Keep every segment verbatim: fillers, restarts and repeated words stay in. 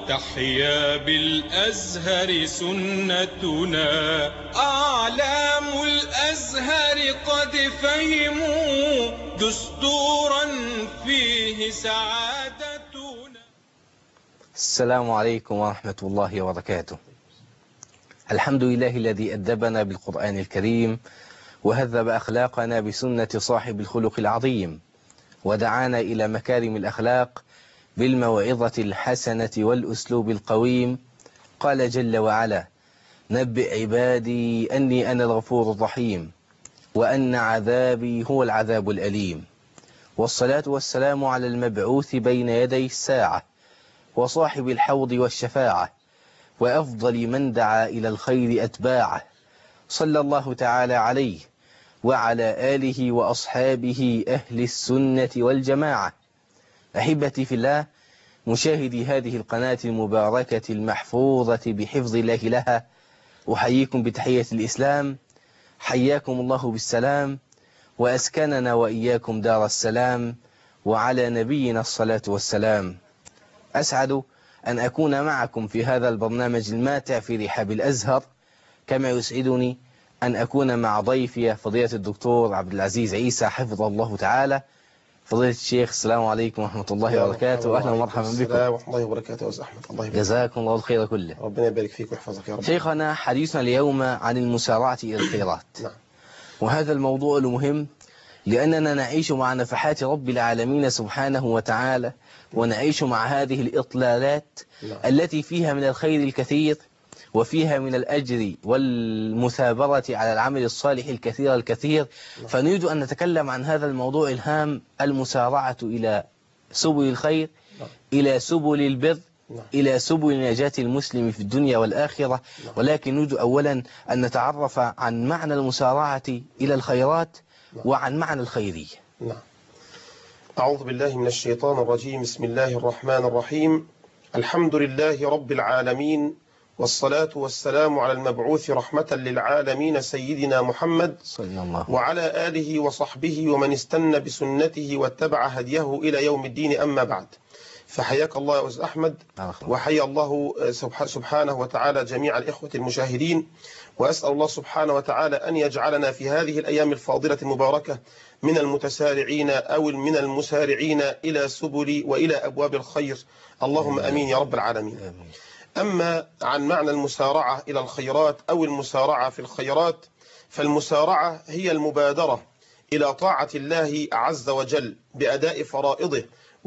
تحيا بالأزهر سنتنا، أعلام الأزهر قد فهموا دستورا فيه سعادتنا. السلام عليكم ورحمة الله وبركاته. الحمد لله الذي أدبنا بالقرآن الكريم وهذب أخلاقنا بسنة صاحب الخلق العظيم، ودعانا إلى مكارم الأخلاق بالموعظة الحسنة والأسلوب القويم. قال جل وعلا: نبئ عبادي أني أنا الغفور الرحيم وأن عذابي هو العذاب الأليم. والصلاة والسلام على المبعوث بين يدي الساعة وصاحب الحوض والشفاعة وأفضل من دعا إلى الخير أتباعه، صلى الله تعالى عليه وعلى آله وأصحابه أهل السنة والجماعة. أحبتي في الله، مشاهدي هذه القناة المباركة المحفوظة بحفظ الله لها، أحييكم بتحية الإسلام، حياكم الله بالسلام وأسكننا وإياكم دار السلام، وعلى نبينا الصلاة والسلام. أسعد أن أكون معكم في هذا البرنامج الماتع في رحاب الأزهر، كما يسعدني أن أكون مع ضيفي فضيلة الدكتور عبد العزيز عيسى حفظه الله تعالى. فضيلة الشيخ، السلام عليكم ورحمة الله وبركاته. أهلا ومرحبا بكم. السلام ورحمة الله وبركاته. يا أحمد، الله يبارك. جزاكم الله الخير كله. ربنا يبارك فيك ويحفظك يا رب. شيخنا، حديثنا اليوم عن المسارعة إلى الخيرات. نعم. وهذا الموضوع المهم لأننا نعيش مع نفحات رب العالمين سبحانه وتعالى، ونعيش مع هذه الإطلالات نعم. التي فيها من الخير الكثير، وفيها من الأجر والمثابرة على العمل الصالح الكثير الكثير. نعم. فنريد أن نتكلم عن هذا الموضوع الهام، المسارعة إلى سبل الخير، نعم. إلى سبل البر، نعم. إلى سبل نجاة المسلم في الدنيا والآخرة. نعم. ولكن نريد أولا أن نتعرف عن معنى المسارعة إلى الخيرات، نعم. وعن معنى الخيرية. نعم. أعوذ بالله من الشيطان الرجيم. بسم الله الرحمن الرحيم. الحمد لله رب العالمين، والصلاة والسلام على المبعوث رحمة للعالمين سيدنا محمد صلى الله وعلى آله وصحبه ومن استنى بسنته واتبع هديه إلى يوم الدين. أما بعد، فحياك الله يا أستاذ أحمد، وحيا الله سبحانه وتعالى جميع الإخوة المشاهدين. وأسأل الله سبحانه وتعالى أن يجعلنا في هذه الأيام الفاضلة المباركة من المتسارعين أو من المسارعين إلى سبل وإلى أبواب الخير، اللهم أمين يا رب العالمين. أما عن معنى المسارعة إلى الخيرات أو المسارعة في الخيرات، فالمسارعة هي المبادرة إلى طاعة الله عز وجل بأداء فرائضه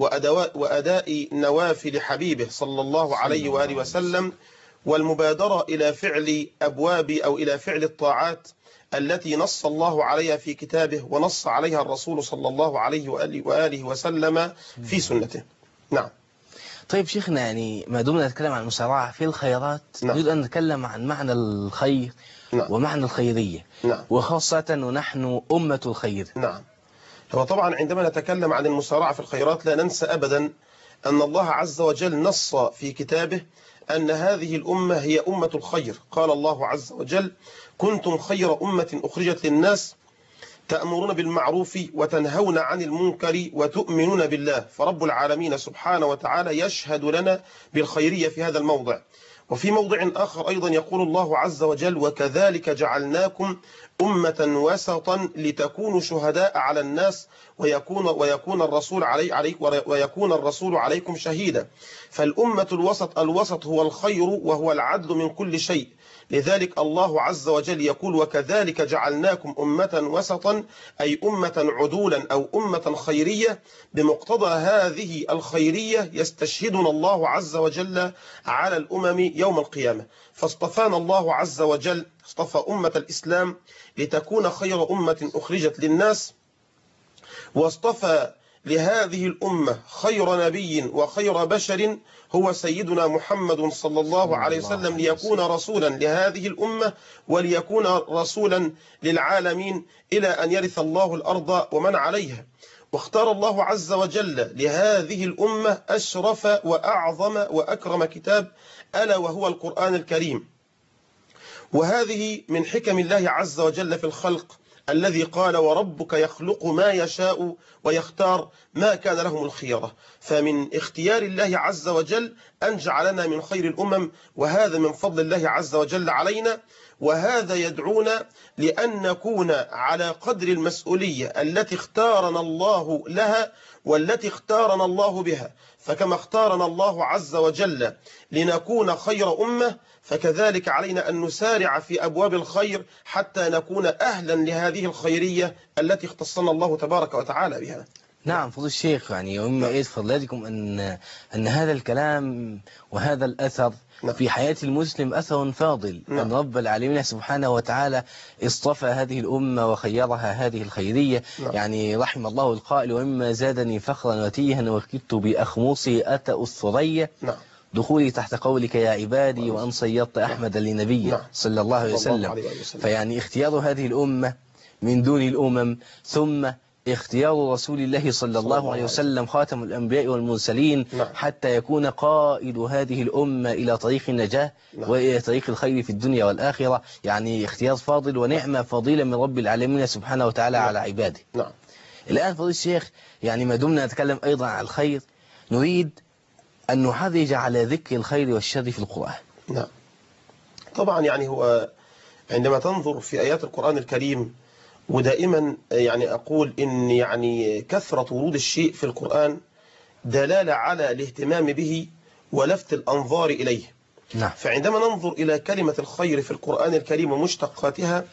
وأداء نوافل حبيبه صلى الله عليه وآله وسلم، والمبادرة إلى فعل أبواب أو إلى فعل الطاعات التي نص الله عليها في كتابه ونص عليها الرسول صلى الله عليه وآله وسلم في سنته. نعم. طيب شيخنا، يعني ما دمنا نتكلم عن المسارعة في الخيرات، نعم. نريد أن نتكلم عن معنى الخير. نعم. ومعنى الخيرية. نعم. وخاصة ونحن أمة الخير. نعم. هو طبعا عندما نتكلم عن المسارعة في الخيرات لا ننسى أبدا أن الله عز وجل نص في كتابه أن هذه الأمة هي أمة الخير. قال الله عز وجل: كنتم خير أمة أخرجت للناس تأمرون بالمعروف وتنهون عن المنكر وتؤمنون بالله. فرب العالمين سبحانه وتعالى يشهد لنا بالخيرية في هذا الموضع. وفي موضع آخر أيضا يقول الله عز وجل: وكذلك جعلناكم أمة وسطا لتكونوا شهداء على الناس ويكون ويكون الرسول علي عليك ويكون الرسول عليكم شهيدا. فالأمة الوسط الوسط هو الخير وهو العدل من كل شيء. لذلك الله عز وجل يقول: وكذلك جعلناكم أمة وسطا، أي أمة عدولا أو أمة خيرية. بمقتضى هذه الخيرية يستشهدنا الله عز وجل على الأمم يوم القيامة. فاصطفانا الله عز وجل، اصطفى أمة الإسلام لتكون خير أمة أخرجت للناس، واصطفى لهذه الأمة خير نبي وخير بشر هو سيدنا محمد صلى الله عليه وسلم، ليكون رسولا لهذه الأمة وليكون رسولا للعالمين إلى أن يرث الله الأرض ومن عليها. واختار الله عز وجل لهذه الأمة أشرف وأعظم وأكرم كتاب، ألا وهو القرآن الكريم. وهذه من حكم الله عز وجل في الخلق الذي قال وربك يخلق ما يشاء ويختار ما كان لهم الخيرة. فمن اختيار الله عز وجل أن جعلنا من خير الأمم، وهذا من فضل الله عز وجل علينا، وهذا يدعونا لأن نكون على قدر المسؤولية التي اختارنا الله لها والتي اختارنا الله بها. فكما اختارنا الله عز وجل لنكون خير أمة، فكذلك علينا أن نسارع في أبواب الخير حتى نكون أهلا لهذه الخيرية التي اختصنا الله تبارك وتعالى بها. نعم فضل الشيخ، يعني ومما إيه فضلاتكم أن أن هذا الكلام وهذا الأثر نعم. في حياة المسلم أثر فاضل. نعم. أن رب العالمين سبحانه وتعالى اصطفى هذه الأمة وخيرها هذه الخيرية. نعم. يعني رحم الله القائل ومما زادني فخرا وتيها وكدت بأخمصي أتى الثريا. نعم. دخولي تحت قولك يا عبادي وأن صيدت أحمد لنبي نعم. صلى الله عليه وسلم. فيعني اختيار هذه الأمة من دون الأمم، ثم اختيار رسول الله صلى الله عليه وسلم خاتم الأنبياء والمرسلين. نعم. حتى يكون قائد هذه الأمة إلى طريق النجاة. نعم. وإلى طريق الخير في الدنيا والآخرة. يعني اختيار فاضل ونعمة فضيلة من رب العالمين سبحانه وتعالى. نعم. على عباده. نعم. الآن فضيل الشيخ، يعني ما دمنا نتكلم أيضا عن الخير، نريد أن نحرج على ذكر الخير والشر في القرآن. نعم. طبعا يعني هو عندما تنظر في آيات القرآن الكريم، ودائما يعني أقول إن يعني كثرة ورود الشيء في القرآن دلالة على الاهتمام به ولفت الأنظار إليه. نعم. فعندما ننظر إلى كلمة الخير في القرآن الكريم ومشتقاتها،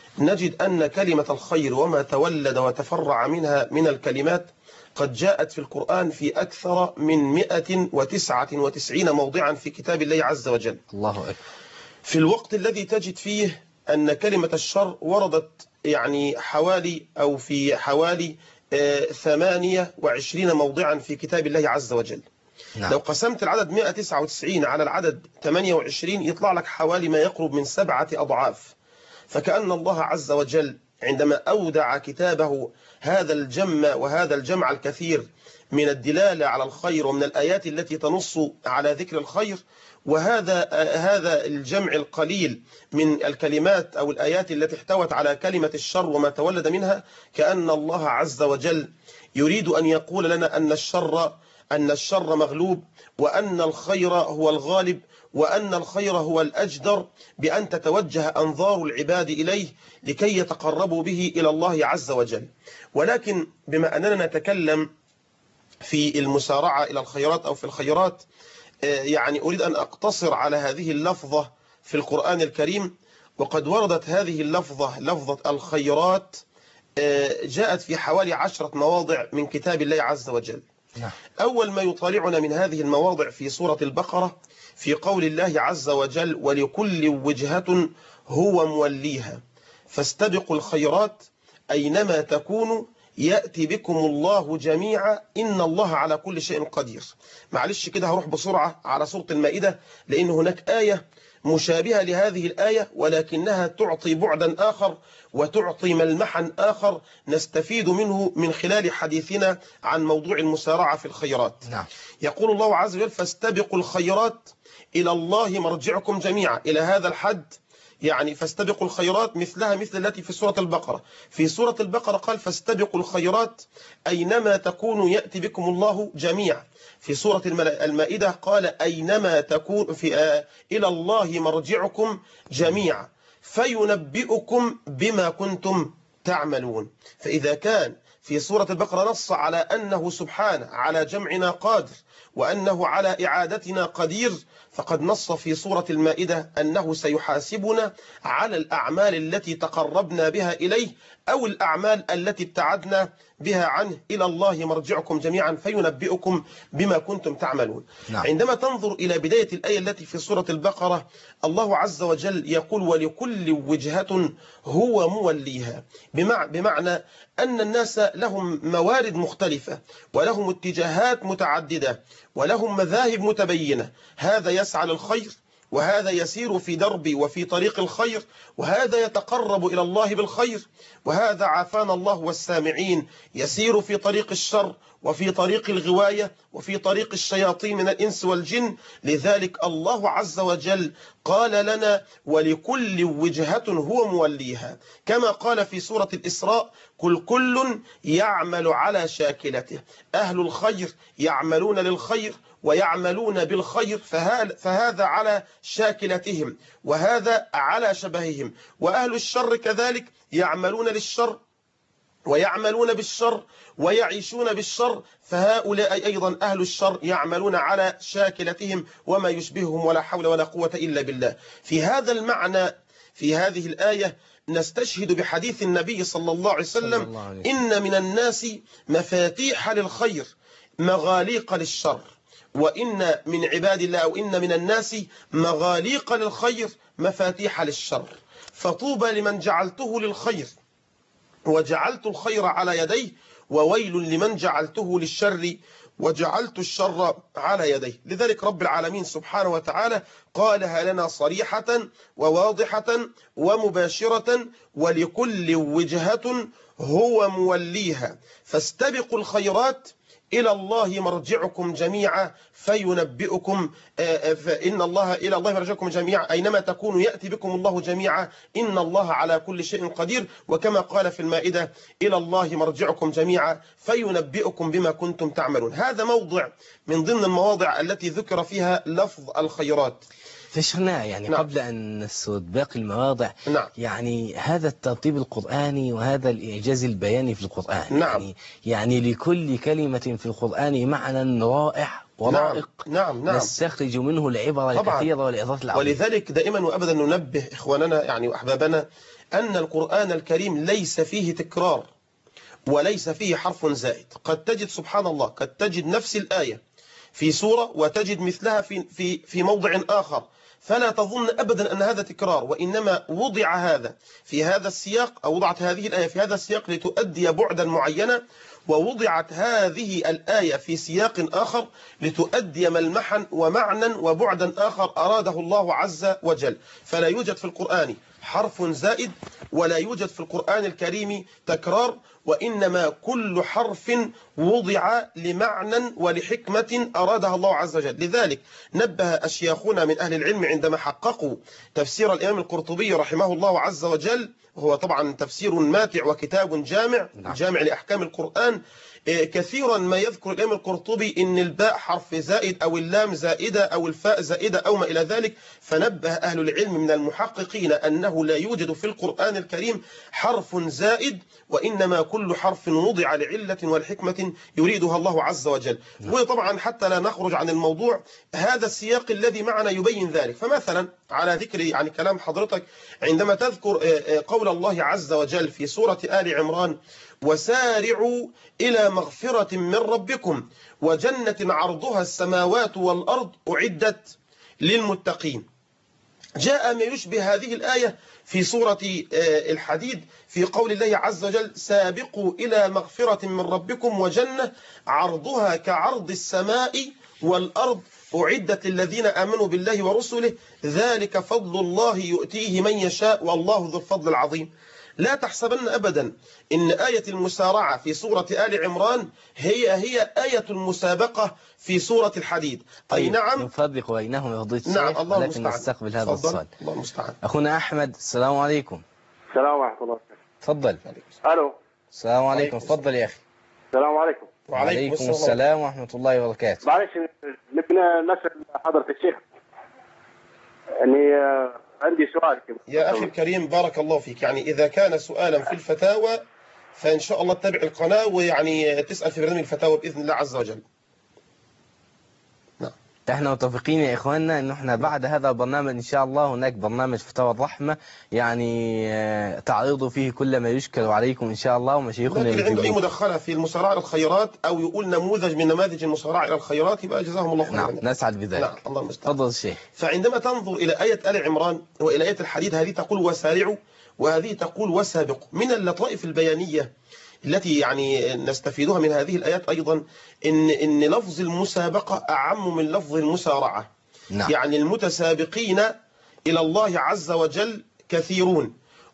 نجد أن كلمة الخير وما تولد وتفرع منها من الكلمات قد جاءت في القرآن في أكثر من مئة وتسعة وتسعين موضعا في كتاب الله عز وجل. الله أكبر. في الوقت الذي تجد فيه أن كلمة الشر وردت يعني حوالي أو في حوالي ثمانية وعشرين موضعا في كتاب الله عز وجل. نعم. لو قسمت العدد مئة وتسعة وتسعين على العدد ثمانية وعشرين يطلع لك حوالي ما يقرب من سبعة أضعاف. فكأن الله عز وجل عندما أودع كتابه هذا الجمع وهذا الجمع الكثير من الدلالة على الخير ومن الآيات التي تنص على ذكر الخير، وهذا هذا الجمع القليل من الكلمات أو الآيات التي احتوت على كلمة الشر وما تولد منها، كأن الله عز وجل يريد أن يقول لنا أن الشر أن الشر مغلوب، وأن الخير هو الغالب، وأن الخير هو الأجدر بأن تتوجه أنظار العباد إليه لكي يتقربوا به إلى الله عز وجل. ولكن بما أننا نتكلم في المسارعة إلى الخيرات أو في الخيرات، يعني أريد أن أقتصر على هذه اللفظة في القرآن الكريم. وقد وردت هذه اللفظة لفظة الخيرات جاءت في حوالي عشرة مواضع من كتاب الله عز وجل. أول ما يطالعنا من هذه المواضع في سورة البقرة في قول الله عز وجل ولكل وجهة هو موليها فاستبقوا الخيرات أينما تكونوا يأتي بكم الله جميعا إن الله على كل شيء قدير. معلش كده هروح بسرعة على سورة المائدة، لأن هناك آية مشابهة لهذه الآية ولكنها تعطي بعدا آخر وتعطي ملمحا آخر نستفيد منه من خلال حديثنا عن موضوع المسارعة في الخيرات. نعم. يقول الله عز وجل فاستبقوا الخيرات إلى الله مرجعكم جميعا. إلى هذا الحد يعني فاستبقوا الخيرات مثلها مثل التي في سورة البقرة. في سورة البقرة قال فاستبقوا الخيرات أينما تكونوا يأتي بكم الله جميعا. في سورة المائدة قال أينما تكون في آه إلى الله مرجعكم جميعا فينبئكم بما كنتم تعملون. فإذا كان في سورة البقرة نص على أنه سبحانه على جمعنا قادر وأنه على إعادتنا قدير، فقد نص في سورة المائدة أنه سيحاسبنا على الأعمال التي تقربنا بها إليه أو الأعمال التي ابتعدنا بها عنه. إلى الله مرجعكم جميعا فينبئكم بما كنتم تعملون. نعم. عندما تنظر إلى بداية الآية التي في سورة البقرة الله عز وجل يقول ولكل وجهة هو موليها، بمعنى أن الناس لهم موارد مختلفة ولهم اتجاهات متعددة ولهم مذاهب متبينة، هذا يسعى للخير وهذا يسير في درب وفي طريق الخير وهذا يتقرب إلى الله بالخير وهذا عافانا الله والسامعين يسير في طريق الشر وفي طريق الغواية وفي طريق الشياطين من الإنس والجن. لذلك الله عز وجل قال لنا ولكل وجهة هو موليها، كما قال في سورة الإسراء كل كل يعمل على شاكلته. أهل الخير يعملون للخير ويعملون بالخير، فهذا على شاكلتهم وهذا على شبههم، وأهل الشر كذلك يعملون للشر ويعملون بالشر ويعيشون بالشر، فهؤلاء أيضا أهل الشر يعملون على شاكلتهم وما يشبههم، ولا حول ولا قوة إلا بالله. في هذا المعنى في هذه الآية نستشهد بحديث النبي صلى الله عليه وسلم: إن من الناس مفاتيح للخير مغاليق للشر، وإن من عباد الله أو إن من الناس مغاليق للخير مفاتيح للشر، فطوبى لمن جعلته للخير وجعلت الخير على يديه، وويل لمن جعلته للشر وجعلت الشر على يديه. لذلك رب العالمين سبحانه وتعالى قالها لنا صريحة وواضحة ومباشرة: ولكل وجهة هو موليها فاستبقوا الخيرات إلى الله مرجعكم جميعا فينبئكم، فإن الله إلى الله مرجعكم جميعا أينما تكونوا يأتي بكم الله جميعا إن الله على كل شيء قدير. وكما قال في المائدة: إلى الله مرجعكم جميعا فينبئكم بما كنتم تعملون. هذا موضع من ضمن المواضع التي ذكر فيها لفظ الخيرات. فشرنا يعني نعم. قبل أن نسرد باقي المواضع نعم. يعني هذا الترتيب القرآني وهذا الإعجاز البياني في القرآن نعم. يعني, يعني لكل كلمة في القرآن معنى رائع ورائق. نعم. نعم. نعم. نستخرج منه العبر الكثيرة والعظات العظيمة. ولذلك دائما وأبدا ننبه إخواننا يعني وأحبابنا أن القرآن الكريم ليس فيه تكرار وليس فيه حرف زائد. قد تجد سبحان الله قد تجد نفس الآية في سورة وتجد مثلها في في في موضع آخر، فلا تظن أبدا أن هذا تكرار، وإنما وضع هذا في هذا السياق أو وضعت هذه الآية في هذا السياق لتؤدي بعدا معينا، ووضعت هذه الآية في سياق آخر لتؤدي ملمحا ومعنى وبعدا آخر أراده الله عز وجل. فلا يوجد في القرآن حرف زائد ولا يوجد في القرآن الكريم تكرار، وإنما كل حرف وضع لمعنى ولحكمة أرادها الله عز وجل. لذلك نبه أشياخنا من أهل العلم عندما حققوا تفسير الإمام القرطبي رحمه الله عز وجل، وهو طبعا تفسير ماتع وكتاب جامع جامع لأحكام القرآن، كثيرا ما يذكر الإمام القرطبي إن الباء حرف زائد أو اللام زائدة أو الفاء زائدة أو ما إلى ذلك، فنبه أهل العلم من المحققين أنه لا يوجد في القرآن الكريم حرف زائد، وإنما كل حرف وضع لعلة والحكمة يريدها الله عز وجل. وطبعا حتى لا نخرج عن الموضوع، هذا السياق الذي معنا يبين ذلك. فمثلا على ذكر يعني كلام حضرتك عندما تذكر قول الله عز وجل في سورة آل عمران: وسارعوا إلى مغفرة من ربكم وجنة عرضها السماوات والأرض أعدت للمتقين، جاء ما يشبه هذه الآية في سورة الحديد في قول الله عز وجل: سابقوا إلى مغفرة من ربكم وجنة عرضها كعرض السماء والأرض أعدت للذين آمنوا بالله ورسله ذلك فضل الله يؤتيه من يشاء والله ذو الفضل العظيم. لا تحسبن أبدا إن آية المسارعة في سورة آل عمران هي هي آية المسابقة في سورة الحديد. طيب أي نعم نفرق بينهم يا فضيلة الشيخ. نعم الله ولكن المستعان. نستقبل هذا السؤال. الله المستعان. أخونا أحمد السلام عليكم. السلام ورحمة الله وبركاته. تفضل. ألو. السلام عليكم. تفضل يا أخي. السلام عليكم. وعليكم السلام, السلام ورحمة الله وبركاته. معلش نبنا نسأل حضرة الشيخ، يعني عندي سؤال كده. يا أخي الكريم بارك الله فيك، يعني إذا كان سؤالا في الفتاوى فإن شاء الله تتابع القناة ويعني تسأل في برنامج الفتاوى بإذن الله عز وجل. نعم. احنا متفقين يا إخواننا إن احنا بعد هذا البرنامج إن شاء الله هناك برنامج فتاوى الرحمة، يعني تعرضوا فيه كل ما يشكل عليكم إن شاء الله، ومشايخنا اللي عنده أي مدخلة في المسارعة إلى الخيرات أو يقول نموذج من نماذج المسارعة إلى الخيرات يبقى جزاهم الله خيرا. نعم نسعد بذلك. نعم الله المستعان. تفضل الشيخ. فعندما تنظر إلى آية آل عمران وإلى آية الحديد، هذه تقول وسارعوا وهذه تقول وسابقوا. من اللطائف البيانية التي يعني نستفيدها من هذه الآيات أيضا إن إن لفظ المسابقة أعم من لفظ المسارعة. نعم. يعني المتسابقين إلى الله عز وجل كثيرون،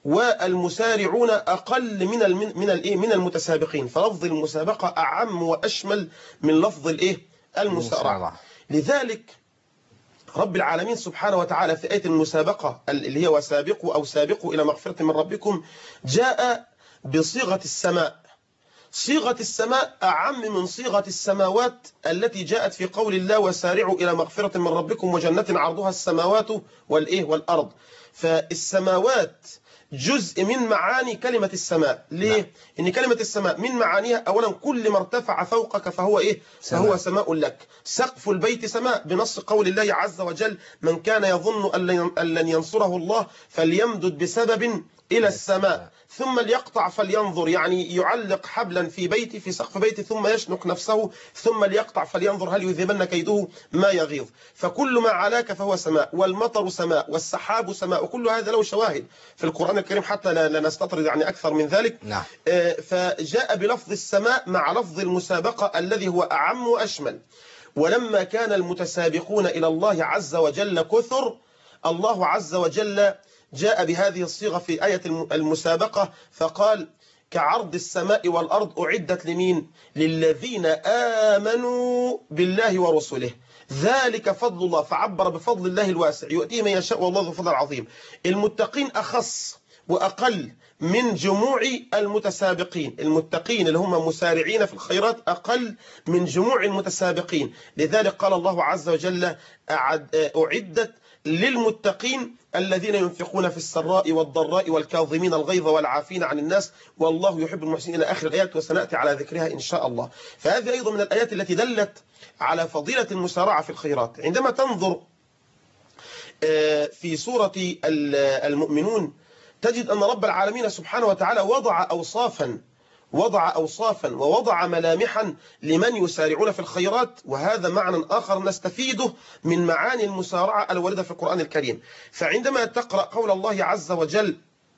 والمسارعون أقل من ال من الايه من المتسابقين، فلفظ المسابقة أعم وأشمل من لفظ الايه المسارعة. لذلك رب العالمين سبحانه وتعالى في آية المسابقة اللي هي وسابقوا أو سابقوا إلى مغفرة من ربكم جاء بصيغة السماء. صيغة السماء أعم من صيغة السماوات التي جاءت في قول الله وسارعوا إلى مغفرة من ربكم وجنة عرضها السماوات والإيه والأرض. فالسماوات جزء من معاني كلمة السماء. ليه؟ نعم. إن كلمة السماء من معانيها أولا كل ما ارتفع فوقك فهو إيه؟ سماء. فهو سماء لك. سقف البيت سماء بنص قول الله عز وجل من كان يظن أن لن ينصره الله فليمدد بسبب إلى السماء ثم ليقطع فلينظر، يعني يعلق حبلا في بيتي في سقف بيتي ثم يشنق نفسه ثم ليقطع فلينظر هل يذهبن كيده ما يغيظ. فكل ما علاك فهو سماء، والمطر سماء، والسحاب سماء، وكل هذا له شواهد في القرآن الكريم حتى لا نستطرد يعني أكثر من ذلك. نعم. فجاء بلفظ السماء مع لفظ المسابقة الذي هو أعم وأشمل. ولما كان المتسابقون إلى الله عز وجل كثر، الله عز وجل جاء بهذه الصيغة في آية المسابقة فقال كعرض السماء والأرض أعدت لمين؟ للذين آمنوا بالله ورسله ذلك فضل الله، فعبر بفضل الله الواسع يؤتيه من يشاء والله ذو فضل عظيم. المتقين أخص وأقل من جموع المتسابقين، المتقين اللي هم مسارعين في الخيرات أقل من جموع المتسابقين. لذلك قال الله عز وجل أعدت للمتقين الذين ينفقون في السراء والضراء والكاظمين الغيظ والعافين عن الناس والله يحب المحسنين إلى آخر الآيات، وسنأتي على ذكرها إن شاء الله. فهذه أيضا من الآيات التي دلت على فضيلة المسارعة في الخيرات. عندما تنظر في سورة المؤمنون تجد أن رب العالمين سبحانه وتعالى وضع أوصافا وضع أوصافا ووضع ملامحا لمن يسارعون في الخيرات، وهذا معنى آخر نستفيده من معاني المسارعة الواردة في القرآن الكريم. فعندما تقرأ قول الله عز وجل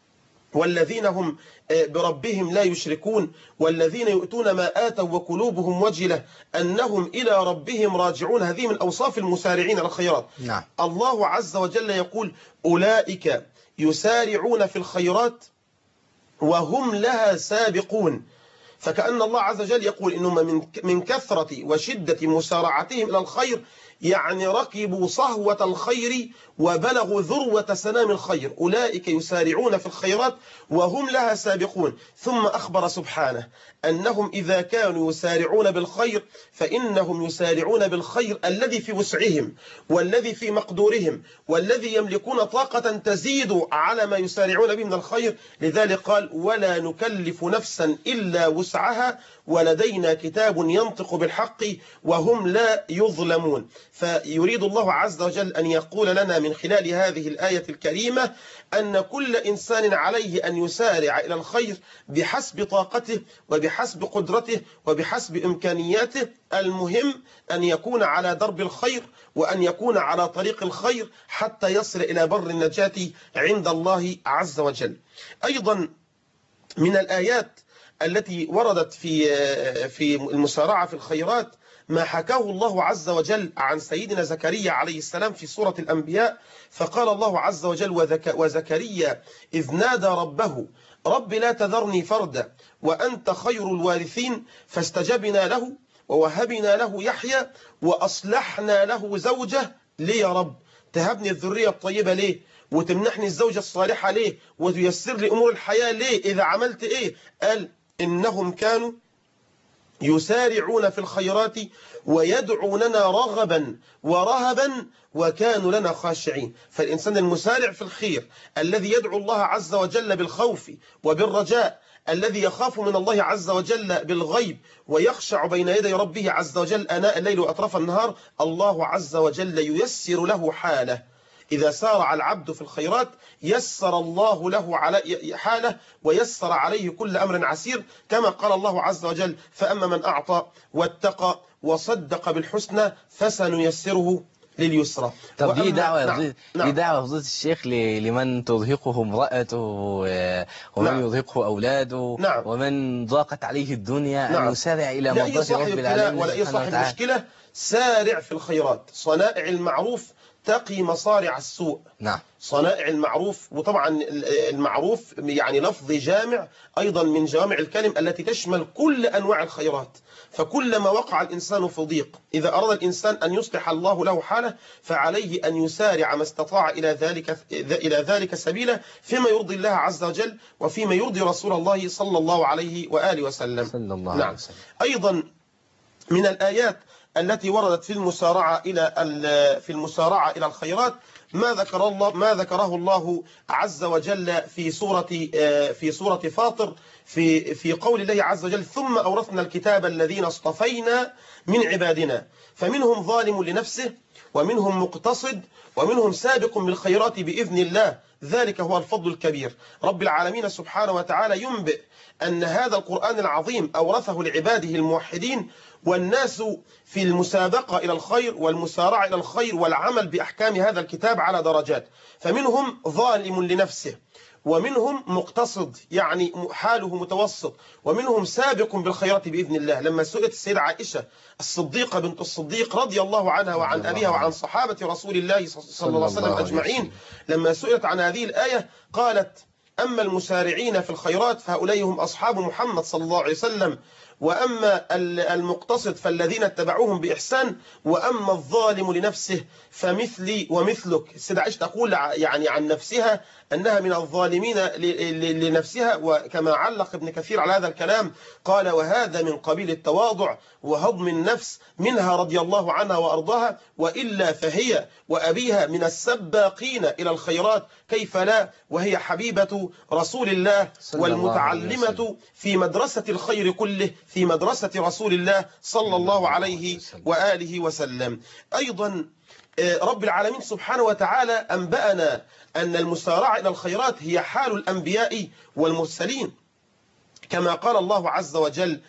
والذين هم بربهم لا يشركون والذين يؤتون ما آتوا وقلوبهم وجلة أنهم إلى ربهم راجعون، هذه من أوصاف المسارعين الخيرات. نعم. الله عز وجل يقول أولئك يسارعون في الخيرات وهم لها سابقون. فكأن الله عز وجل يقول إنهم من كثرة وشدة مسارعتهم إلى الخير يعني ركبوا صهوة الخير وبلغوا ذروة سنام الخير. أولئك يسارعون في الخيرات وهم لها سابقون. ثم أخبر سبحانه أنهم إذا كانوا يسارعون بالخير فإنهم يسارعون بالخير الذي في وسعهم والذي في مقدورهم والذي يملكون طاقة تزيد على ما يسارعون به من الخير. لذلك قال ولا نكلف نفسا إلا وسعها ولدينا كتاب ينطق بالحق وهم لا يظلمون. فيريد الله عز وجل أن يقول لنا من خلال هذه الآية الكريمة أن كل إنسان عليه أن يسارع إلى الخير بحسب طاقته وبحسب قدرته وبحسب إمكانياته. المهم أن يكون على درب الخير وأن يكون على طريق الخير حتى يصل إلى بر النجاة عند الله عز وجل. أيضا من الآيات التي وردت في في المسارعة في الخيرات ما حكاه الله عز وجل عن سيدنا زكريا عليه السلام في سورة الأنبياء. فقال الله عز وجل وذك وزكريا إذ نادى ربه رب لا تذرني فردا وأنت خير الوارثين فاستجبنا له ووهبنا له يحيى وأصلحنا له زوجه. ليه يا رب تهبني الذرية الطيبة ليه وتمنحني الزوجة الصالحة ليه وتيسر لي أمور الحياة ليه إذا عملت إيه؟ قال إنهم كانوا يسارعون في الخيرات ويدعوننا رغبا ورهبا وكانوا لنا خاشعين. فالإنسان المسارع في الخير الذي يدعو الله عز وجل بالخوف وبالرجاء، الذي يخاف من الله عز وجل بالغيب ويخشع بين يدي ربه عز وجل آناء الليل وأطراف النهار، الله عز وجل ييسر له حاله. إذا سارع العبد في الخيرات يسر الله له على حاله ويسر عليه كل أمر عسير، كما قال الله عز وجل فأما من أعطى واتقى وصدق بالحسنى فسنيسره لليسرى. طب دي دعوة نعم. دي نعم. دعوة فضيلة الشيخ لمن ترهقه امرأته ومن نعم. يرهقه أولاده نعم. ومن ضاقت عليه الدنيا نعم. أن يسارع إلى لأي مرضاة صاحب رب ابتلاء العالمين ولا أي سبحانه صاحب وتعالى. مشكلة سارع في الخيرات. صنائع المعروف تقي مصارع السوء. نعم. صنائع المعروف، وطبعا المعروف يعني لفظ جامع أيضا من جوامع الكلم التي تشمل كل أنواع الخيرات. فكلما وقع الإنسان في ضيق، إذا أراد الإنسان أن يصلح الله له حاله فعليه أن يسارع ما استطاع إلى ذلك إلى ذلك سبيلا، فيما يرضي الله عز وجل وفيما يرضي رسول الله صلى الله عليه وآله وسلم. صلى الله نعم. عليه وسلم. أيضا من الآيات التي وردت في المسارعة إلى في المسارعة إلى الخيرات ما ذكر الله ما ذكره الله عز وجل في سورة في سورة فاطر في في قول الله عز وجل: ثم أورثنا الكتاب الذين اصطفينا من عبادنا فمنهم ظالم لنفسه ومنهم مقتصد ومنهم سابق بالخيرات بإذن الله ذلك هو الفضل الكبير. رب العالمين سبحانه وتعالى ينبئ أن هذا القرآن العظيم أورثه لعباده الموحدين، والناس في المسابقة إلى الخير والمسارعة إلى الخير والعمل بأحكام هذا الكتاب على درجات، فمنهم ظالم لنفسه ومنهم مقتصد يعني حاله متوسط ومنهم سابق بالخيرات بإذن الله. لما سئلت السيدة عائشة الصديقة بنت الصديق رضي الله عنها وعن أبيها وعن صحابة رسول الله صلى الله عليه وسلم أجمعين، لما سئلت عن هذه الآية قالت: أما المسارعين في الخيرات فهؤلاء هم أصحاب محمد صلى الله عليه وسلم، وأما المقتصد فالذين اتبعوهم بإحسان، وأما الظالم لنفسه فمثلي ومثلك. السيدة عائشة تقول يعني عن نفسها أنها من الظالمين لنفسها، وكما علق ابن كثير على هذا الكلام قال: وهذا من قبيل التواضع وهضم النفس منها رضي الله عنها وأرضاها، وإلا فهي وأبيها من السباقين إلى الخيرات كيف لا، وهي حبيبة رسول الله والمتعلمة في مدرسة الخير كله في مدرسة رسول الله صلى الله عليه وآله وسلم. أيضا رب العالمين سبحانه وتعالى أنبأنا أن المسارعة إلى الخيرات هي حال الأنبياء والمرسلين، كما قال الله عز وجل: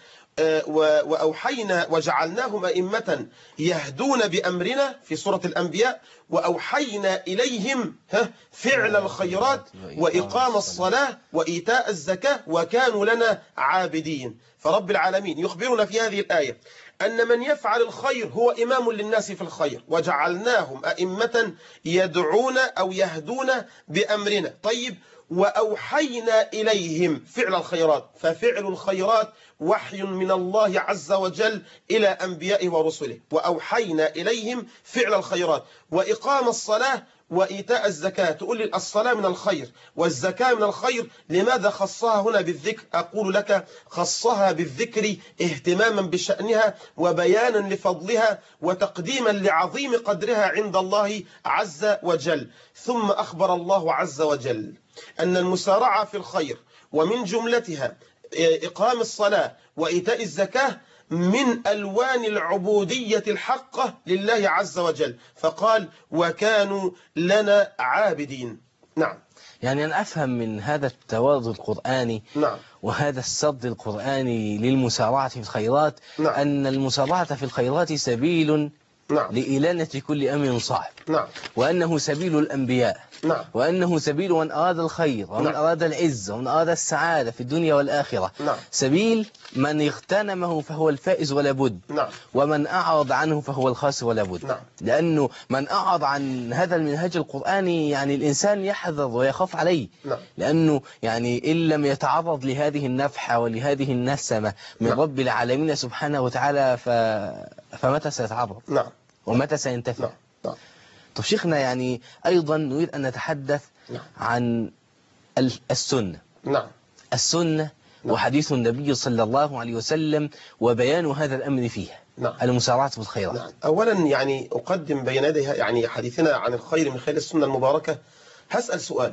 وأوحينا وجعلناهم أئمة يهدون بأمرنا في سورة الأنبياء، وأوحينا إليهم فعل الخيرات وإقام الصلاة وإيتاء الزكاة وكانوا لنا عابدين. فرب العالمين يخبرنا في هذه الآية أن من يفعل الخير هو إمام للناس في الخير، وجعلناهم أئمة يدعون أو يهدون بأمرنا. طيب، وأوحينا إليهم فعل الخيرات، ففعل الخيرات وحي من الله عز وجل إلى أنبيائه ورسله. وأوحينا إليهم فعل الخيرات وإقام الصلاة وإيتاء الزكاة. تقول لي الصلاة من الخير والزكاة من الخير، لماذا خصها هنا بالذكر؟ أقول لك: خصها بالذكر اهتماما بشأنها وبيانا لفضلها وتقديما لعظيم قدرها عند الله عز وجل. ثم أخبر الله عز وجل أن المسارعة في الخير ومن جملتها إقام الصلاة وإيتاء الزكاة من ألوان العبودية الحقة لله عز وجل، فقال: وكانوا لنا عابدين. نعم. يعني أنا أفهم من هذا التواضع القرآني نعم. وهذا الصد القرآني للمسارعة في الخيرات، نعم. أن المسارعة في الخيرات سبيل نعم. لإلانة كل أمر صعب، نعم. وأنه سبيل الأنبياء، نعم. وأنه سبيل من أراد الخير ومن نعم. أراد العز ومن أراد السعادة في الدنيا والآخرة. نعم. سبيل من اغتنمه فهو الفائز ولا بد، نعم. ومن أعرض عنه فهو الخاسر ولا بد. نعم. لأنه من أعرض عن هذا المنهج القرآني يعني الإنسان يحذر ويخاف عليه. نعم. لأنه يعني إن لم يتعرض لهذه النفحة ولهذه النسمة من نعم. رب العالمين سبحانه وتعالى ف... فمتى سيتعرض؟ نعم. ومتى سينتفع؟ نعم. نعم. طب شيخنا، يعني أيضا نريد أن نتحدث نعم. عن السنة. نعم. السنة نعم. وحديث النبي صلى الله عليه وسلم وبيان هذا الأمر فيها. نعم. المسارعة في الخيرات. نعم. أولا يعني أقدم بين يدي يعني حديثنا عن الخير من خير السنة المباركة هسأل سؤال،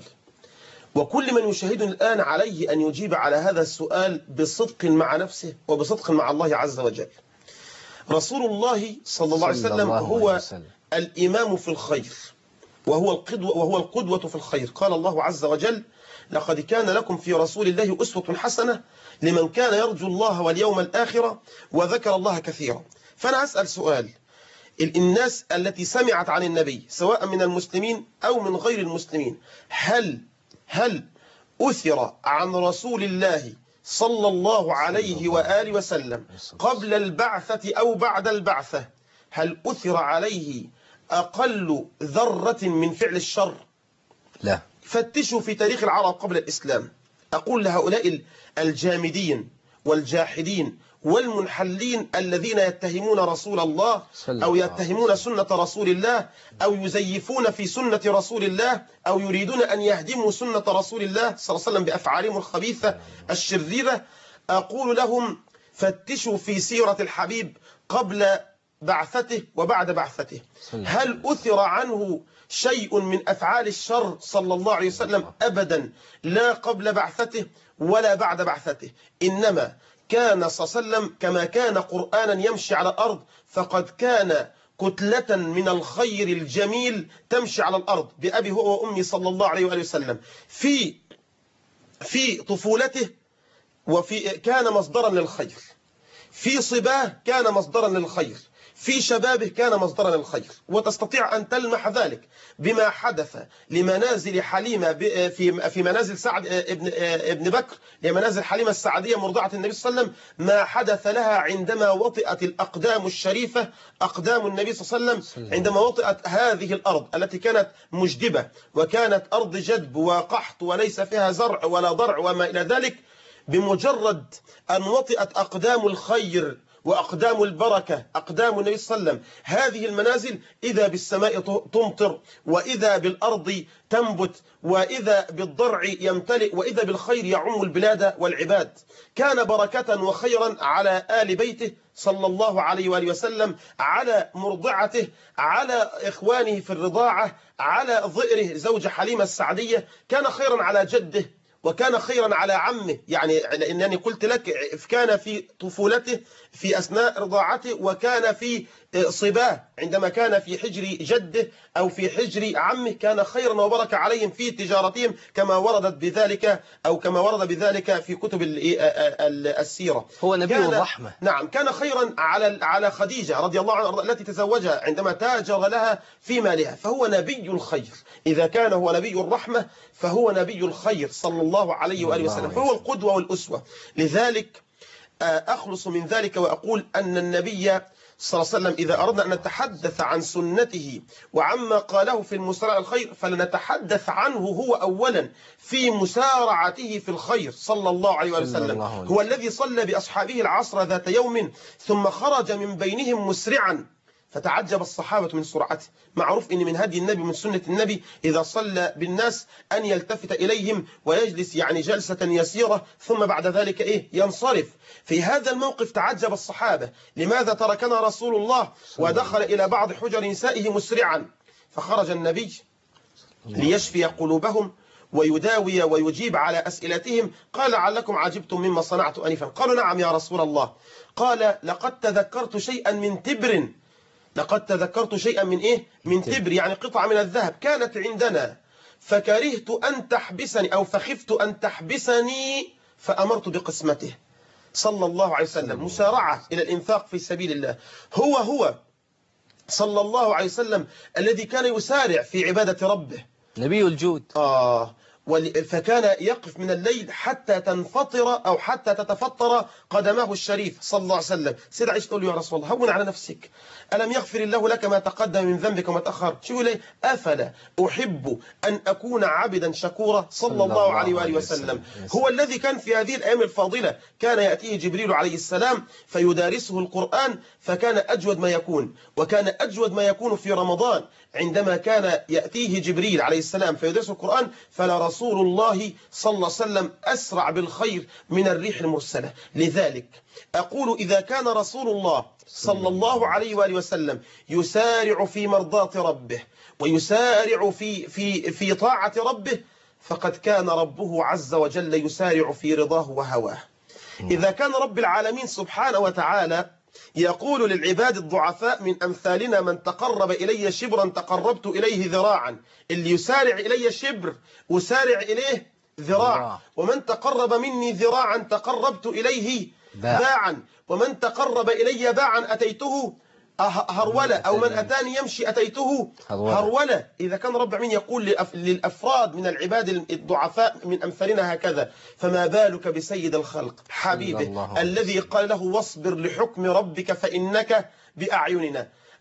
وكل من يشاهدني الآن عليه أن يجيب على هذا السؤال بصدق مع نفسه وبصدق مع الله عز وجل. رسول الله صلى الله عليه وسلم هو الإمام في الخير، وهو القدوة وهو القدوة في الخير. قال الله عز وجل: لقد كان لكم في رسول الله أسوة حسنة لمن كان يرجو الله واليوم الآخر وذكر الله كثيرا. فأنا أسأل سؤال: الناس التي سمعت عن النبي سواء من المسلمين أو من غير المسلمين، هل هل أثر عن رسول الله صلى الله عليه وآله وسلم قبل البعثة أو بعد البعثة، هل أثر عليه أقل ذرة من فعل الشر؟ لا. فتشوا في تاريخ العرب قبل الإسلام. أقول لهؤلاء الجامدين والجاحدين والمنحلين الذين يتهمون رسول الله أو يتهمون سنة رسول الله أو يزيفون في سنة رسول الله أو يريدون أن يهدموا سنة رسول الله صلى الله عليه وسلم بأفعالهم الخبيثة الشريرة، أقول لهم فتشوا في سيرة الحبيب قبل بعثته وبعد بعثته. هل أثر عنه شيء من أفعال الشر صلى الله عليه وسلم؟ أبدا، لا قبل بعثته ولا بعد بعثته. إنما كان صلى الله عليه وسلم كما كان قرآنا يمشي على الأرض، فقد كان كتلة من الخير الجميل تمشي على الأرض بأبي هو وأمي صلى الله عليه وآله وسلم. في في طفولته وفي كان مصدرا للخير، في صباه كان مصدرا للخير، في شبابه كان مصدرا للخير. وتستطيع أن تلمح ذلك بما حدث لمنازل حليمة في في منازل سعد ابن ابن بكر، لمنازل حليمة السعدية مرضعة النبي صلى الله عليه وسلم، ما حدث لها عندما وطئت الأقدام الشريفة أقدام النبي صلى الله عليه وسلم، عندما وطئت هذه الأرض التي كانت مجدبة وكانت أرض جدب وقحط وليس فيها زرع ولا ضرع وما إلى ذلك. بمجرد أن وطئت أقدام الخير وأقدام البركة أقدام النبي صلى الله عليه وسلم هذه المنازل، إذا بالسماء تمطر، وإذا بالأرض تنبت، وإذا بالضرع يمتلئ، وإذا بالخير يعم البلاد والعباد. كان بركة وخيرا على آل بيته صلى الله عليه وآله وسلم، على مرضعته، على إخوانه في الرضاعة، على ضئره زوج حليمة السعدية، كان خيرا على جده، وكان خيرا على عمه. يعني لأنني قلت لك كان في طفولته في أثناء رضاعته، وكان في صباه عندما كان في حجر جده أو في حجر عمه، كان خيرا وبركة عليهم في تجارتهم كما وردت بذلك أو كما ورد بذلك في كتب السيرة. هو نبي الرحمة. نعم، كان خيرا على على خديجة رضي الله عنها التي تزوجها عندما تاجر لها في مالها، فهو نبي الخير. إذا كان هو نبي الرحمة فهو نبي الخير صلى الله عليه وآله وسلم، فهو القدوة والأسوة. لذلك أخلص من ذلك وأقول أن النبي صلى الله عليه وسلم إذا أردنا أن نتحدث عن سنته وعما قاله في المسارعة الخير، فلنتحدث عنه هو أولا في مسارعته في الخير صلى الله عليه وسلم. هو الذي صلى بأصحابه العصر ذات يوم ثم خرج من بينهم مسرعا، فتعجب الصحابة من سرعته. معروف أن من هدي النبي من سنة النبي إذا صلى بالناس أن يلتفت إليهم ويجلس يعني جلسة يسيرة ثم بعد ذلك إيه ينصرف. في هذا الموقف تعجب الصحابة، لماذا تركنا رسول الله ودخل إلى بعض حجر نسائه مسرعا؟ فخرج النبي ليشفي قلوبهم ويداوي ويجيب على أسئلتهم. قال علكم عجبتم مما صنعت أنفا؟ قالوا نعم يا رسول الله. قال لقد تذكرت شيئا من تبر، لقد تذكرت شيئا من إيه؟ من تبر، يعني قطعة من الذهب كانت عندنا، فكرهت أن تحبسني أو فخفت أن تحبسني فأمرت بقسمته صلى الله عليه وسلم. مسارعة إلى الإنفاق في سبيل الله. هو هو صلى الله عليه وسلم الذي كان يسارع في عبادة ربه، نبي الجود. آه فكان يقف من الليل حتى تنفطر أو حتى تتفطر قدماه الشريف صلى الله عليه وسلم. سيدة عائشة تقول له يا رسول الله هون على نفسك، ألم يغفر الله لك ما تقدم من ذنبك وما تأخر؟ شو لي أفلا أحب أن أكون عبدا شكورا صلى الله عليه وآله وسلم. هو الذي كان في هذه الأيام الفاضلة كان يأتيه جبريل عليه السلام فيدارسه القرآن، فكان أجود ما يكون، وكان أجود ما يكون في رمضان عندما كان يأتيه جبريل عليه السلام فيدرسه القرآن، فلا رسول الله صلى الله عليه وسلم أسرع بالخير من الريح المرسلة. لذلك أقول إذا كان رسول الله صلى الله عليه وآله وسلم يسارع في مرضاة ربه ويسارع في في في طاعة ربه، فقد كان ربه عز وجل يسارع في رضاه وهواه. إذا كان رب العالمين سبحانه وتعالى يقول للعباد الضعفاء من أمثالنا من تقرب إلي شبرا تقربت إليه ذراعا، اللي يسارع إلي شبر أسارع إليه ذراع، ومن تقرب مني ذراعا تقربت إليه باعا، ومن تقرب إلي باعا أتيته هرولة، أو من أتاني يمشي أتيته هرولة. إذا كان رب العالمين يقول للأفراد من العباد الضعفاء من أمثالنا هكذا، فما بالك بسيد الخلق حبيبه الذي قال له واصبر لحكم ربك فإنك بأعيننا.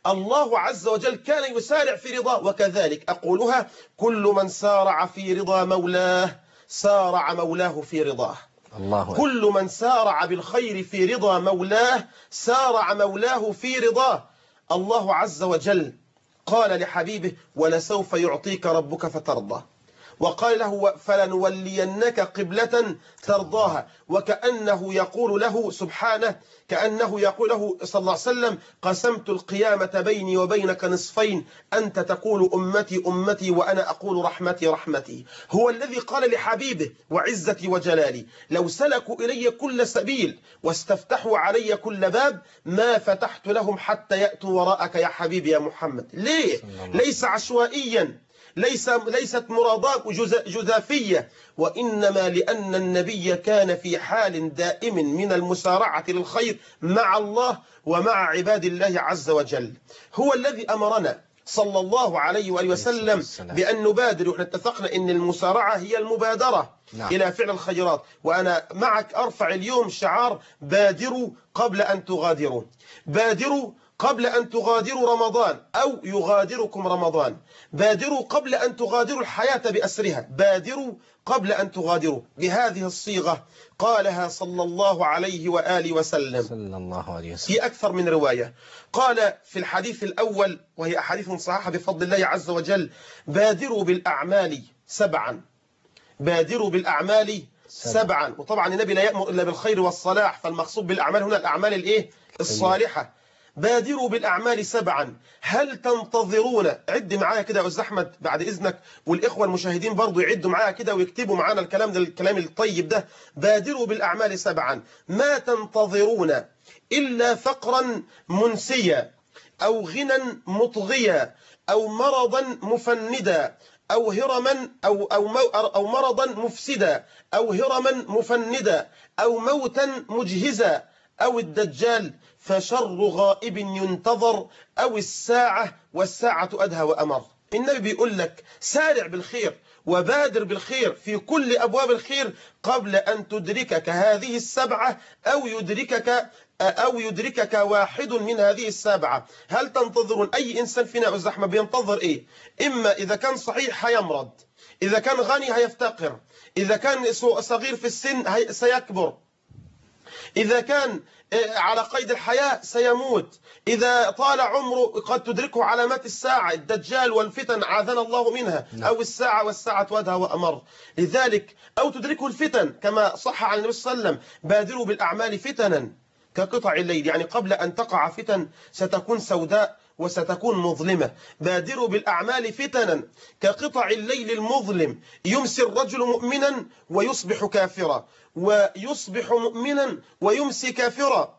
الله عز وجل كان يسارع في رضاه. وكذلك أقولها: كل من سارع في رضا مولاه سارع مولاه في رضاه. الله. كل من سارع بالخير في رضا مولاه سارع مولاه في رضاه. الله عز وجل قال لحبيبه: ولسوف يعطيك ربك فترضى. وقال له: فلنولينك قبلة ترضاها. وكأنه يقول له سبحانه، كأنه يقول له صلى الله عليه وسلم: قسمت القيامة بيني وبينك نصفين، أنت تقول أمتي أمتي وأنا أقول رحمتي رحمتي. هو الذي قال لحبيبه: وعزتي وجلالي لو سلكوا إلي كل سبيل واستفتحوا علي كل باب ما فتحت لهم حتى يأتوا وراءك يا حبيبي يا محمد. ليه؟ ليس عشوائيا، ليس ليست مرادات جزافية، وإنما لأن النبي كان في حال دائم من المسارعة للخير مع الله ومع عباد الله عز وجل. هو الذي أمرنا صلى الله عليه وآله وسلم بأن نبادر. وإحنا اتفقنا أن المسارعة هي المبادرة نعم. إلى فعل الخيرات. وأنا معك أرفع اليوم شعار: بادروا قبل أن تغادروا. بادروا قبل أن تغادروا رمضان أو يغادركم رمضان. بادروا قبل أن تغادروا الحياة بأسرها. بادروا قبل أن تغادروا. بهذه الصيغة قالها صلى الله عليه وآله وسلم صلى الله عليه وسلم في أكثر من رواية. قال في الحديث الأول، وهي أحاديث صحيحة بفضل الله عز وجل: بادروا بالأعمال سبعا. بادروا بالأعمال سبعا. وطبعا النبي لا يأمر إلا بالخير والصلاح، فالمقصود بالأعمال هنا الأعمال الإيه؟ الصالحة. بادروا بالأعمال سبعا هل تنتظرون؟ عد معايا كده يا أستاذ أحمد بعد إذنك، والإخوة المشاهدين برضو يعدوا معايا كده ويكتبوا معانا الكلام ده، الكلام الطيب ده. بادروا بالأعمال سبعا ما تنتظرون إلا فقرا منسيا أو غنى مطغيا أو مرضا مفندا أو هرما أو أو أو مرضا مفسدا أو هرما مفندا أو موتا مجهزا أو الدجال فشر غائب ينتظر أو الساعة والساعة أدهى وأمر. النبي بيقول لك: سارع بالخير وبادر بالخير في كل أبواب الخير قبل أن تدركك هذه السبعة أو يدركك أو يدركك واحد من هذه السبعة. هل تنتظرون؟ أي إنسان فينا يا زحمة بينتظر إيه؟ إما إذا كان صحيح هيمرض، إذا كان غني هيفتقر، إذا كان صغير في السن سيكبر، إذا كان على قيد الحياة سيموت، إذا طال عمره قد تدركه علامات الساعة، الدجال والفتن عاذنا الله منها، أو الساعة والساعة أدهى وأمر. لذلك أو تدركه الفتن كما صح عن النبي صلى الله عليه وسلم: بادروا بالأعمال فتنا كقطع الليل. يعني قبل أن تقع فتن ستكون سوداء وستكون مظلمة. بادروا بالأعمال فتنا كقطع الليل المظلم، يمسي الرجل مؤمنا ويصبح كافرا، ويصبح مؤمنا ويمسي كافرا،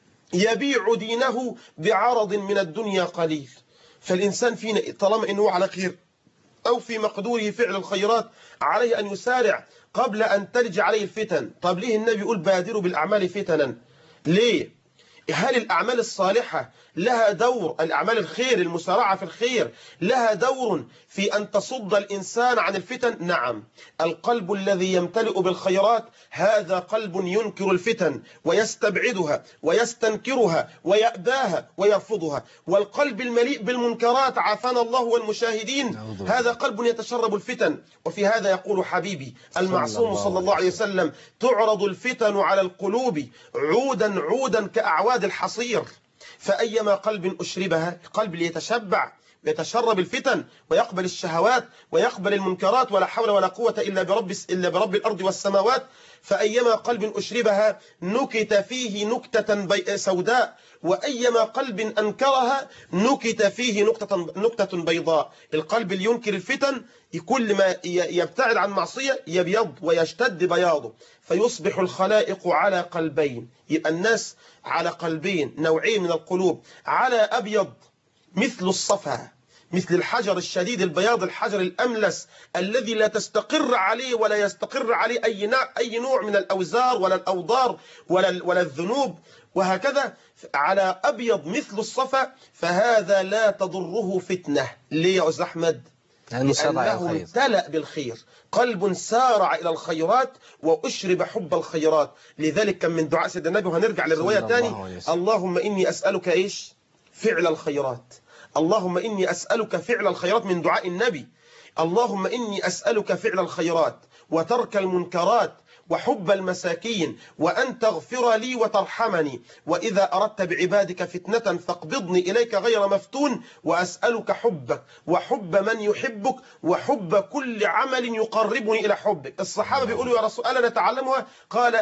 يبيع دينه بعرض من الدنيا قليل. فالإنسان فينا طالما أنه على خير أو في مقدوره فعل الخيرات عليه أن يسارع قبل أن تلج عليه الفتن. طب ليه النبي يقول بادروا بالأعمال فتنا؟ ليه؟ هل الأعمال الصالحة لها دور؟ الأعمال الخير، المسارعة في الخير، لها دور في أن تصد الإنسان عن الفتن؟ نعم. القلب الذي يمتلئ بالخيرات هذا قلب ينكر الفتن ويستبعدها ويستنكرها ويأباها ويرفضها. والقلب المليء بالمنكرات عافانا الله والمشاهدين هذا قلب يتشرب الفتن. وفي هذا يقول حبيبي المعصوم صلى الله عليه وسلم: تعرض الفتن على القلوب عودا عودا كأعواد الحصير، فأيما قلب أشربها، قلب ليتشبع يتشرب الفتن ويقبل الشهوات ويقبل المنكرات، ولا حول ولا قوة إلا برب إلا برب الأرض والسماوات، فأيما قلب أشربها نكت فيه نكتة سوداء، وأيما قلب أنكرها نكت فيه نكتة نكتة بيضاء. القلب اللي ينكر الفتن كل ما يبتعد عن معصية يبيض ويشتد بياضه، فيصبح الخلائق على قلبين. يبقى الناس على قلبين، نوعين من القلوب: على أبيض مثل الصفا، مثل الحجر الشديد البياض، الحجر الأملس الذي لا تستقر عليه ولا يستقر عليه أي أي نوع من الأوزار ولا الأوضار ولا ولا الذنوب، وهكذا على أبيض مثل الصفا، فهذا لا تضره فتنة. ليه يا أستاذ أحمد؟ لأنه امتلأ بالخير، قلب سارع إلى الخيرات وأشرب حب الخيرات. لذلك كان من دعاء سيدنا النبي، وهنرجع للرواية تاني: اللهم إني أسألك إيش؟ فعل الخيرات. اللهم إني أسألك فعل الخيرات من دعاء النبي. اللهم إني أسألك فعل الخيرات وترك المنكرات وحب المساكين وأن تغفر لي وترحمني، وإذا أردت بعبادك فتنة فاقبضني إليك غير مفتون، وأسألك حبك وحب من يحبك وحب كل عمل يقربني إلى حبك. الصحابة بيقولوا يا رسول الله نتعلمها؟ قال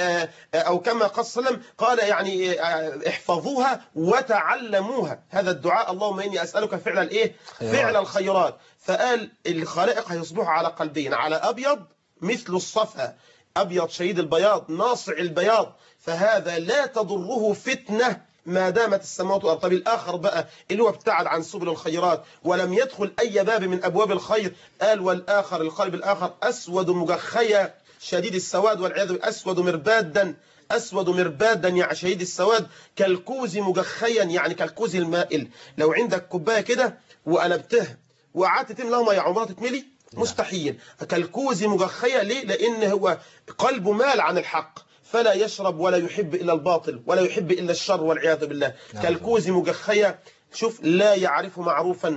أو كما قال صلى الله عليه وسلم قال يعني احفظوها وتعلموها. هذا الدعاء اللهم إني أسألك فعل الإيه؟ فعل الخيرات. فقال الخلائق هيصبحوا على قلبين، على أبيض مثل الصفا، أبيض شديد البياض ناصع البياض، فهذا لا تضره فتنة ما دامت السماوات والأرض. طب الآخر بقى اللي هو ابتعد عن سبل الخيرات ولم يدخل أي باب من أبواب الخير، قال والآخر القلب الآخر أسود مجخيا شديد السواد والعياذ بالله، أسود مربادا أسود مربادا يعني شديد السواد، كالكوز مجخيا يعني كالكوز المائل. لو عندك كوباية كده وقلبتها وقعدت تملاها ميه عمرها تتملي؟ مستحيل. كالكوز مجخية. ليه؟ لأن هو قلبه مال عن الحق، فلا يشرب ولا يحب إلا الباطل ولا يحب إلا الشر والعياذ بالله. كالكوز مجخية. شوف، لا يعرف معروفا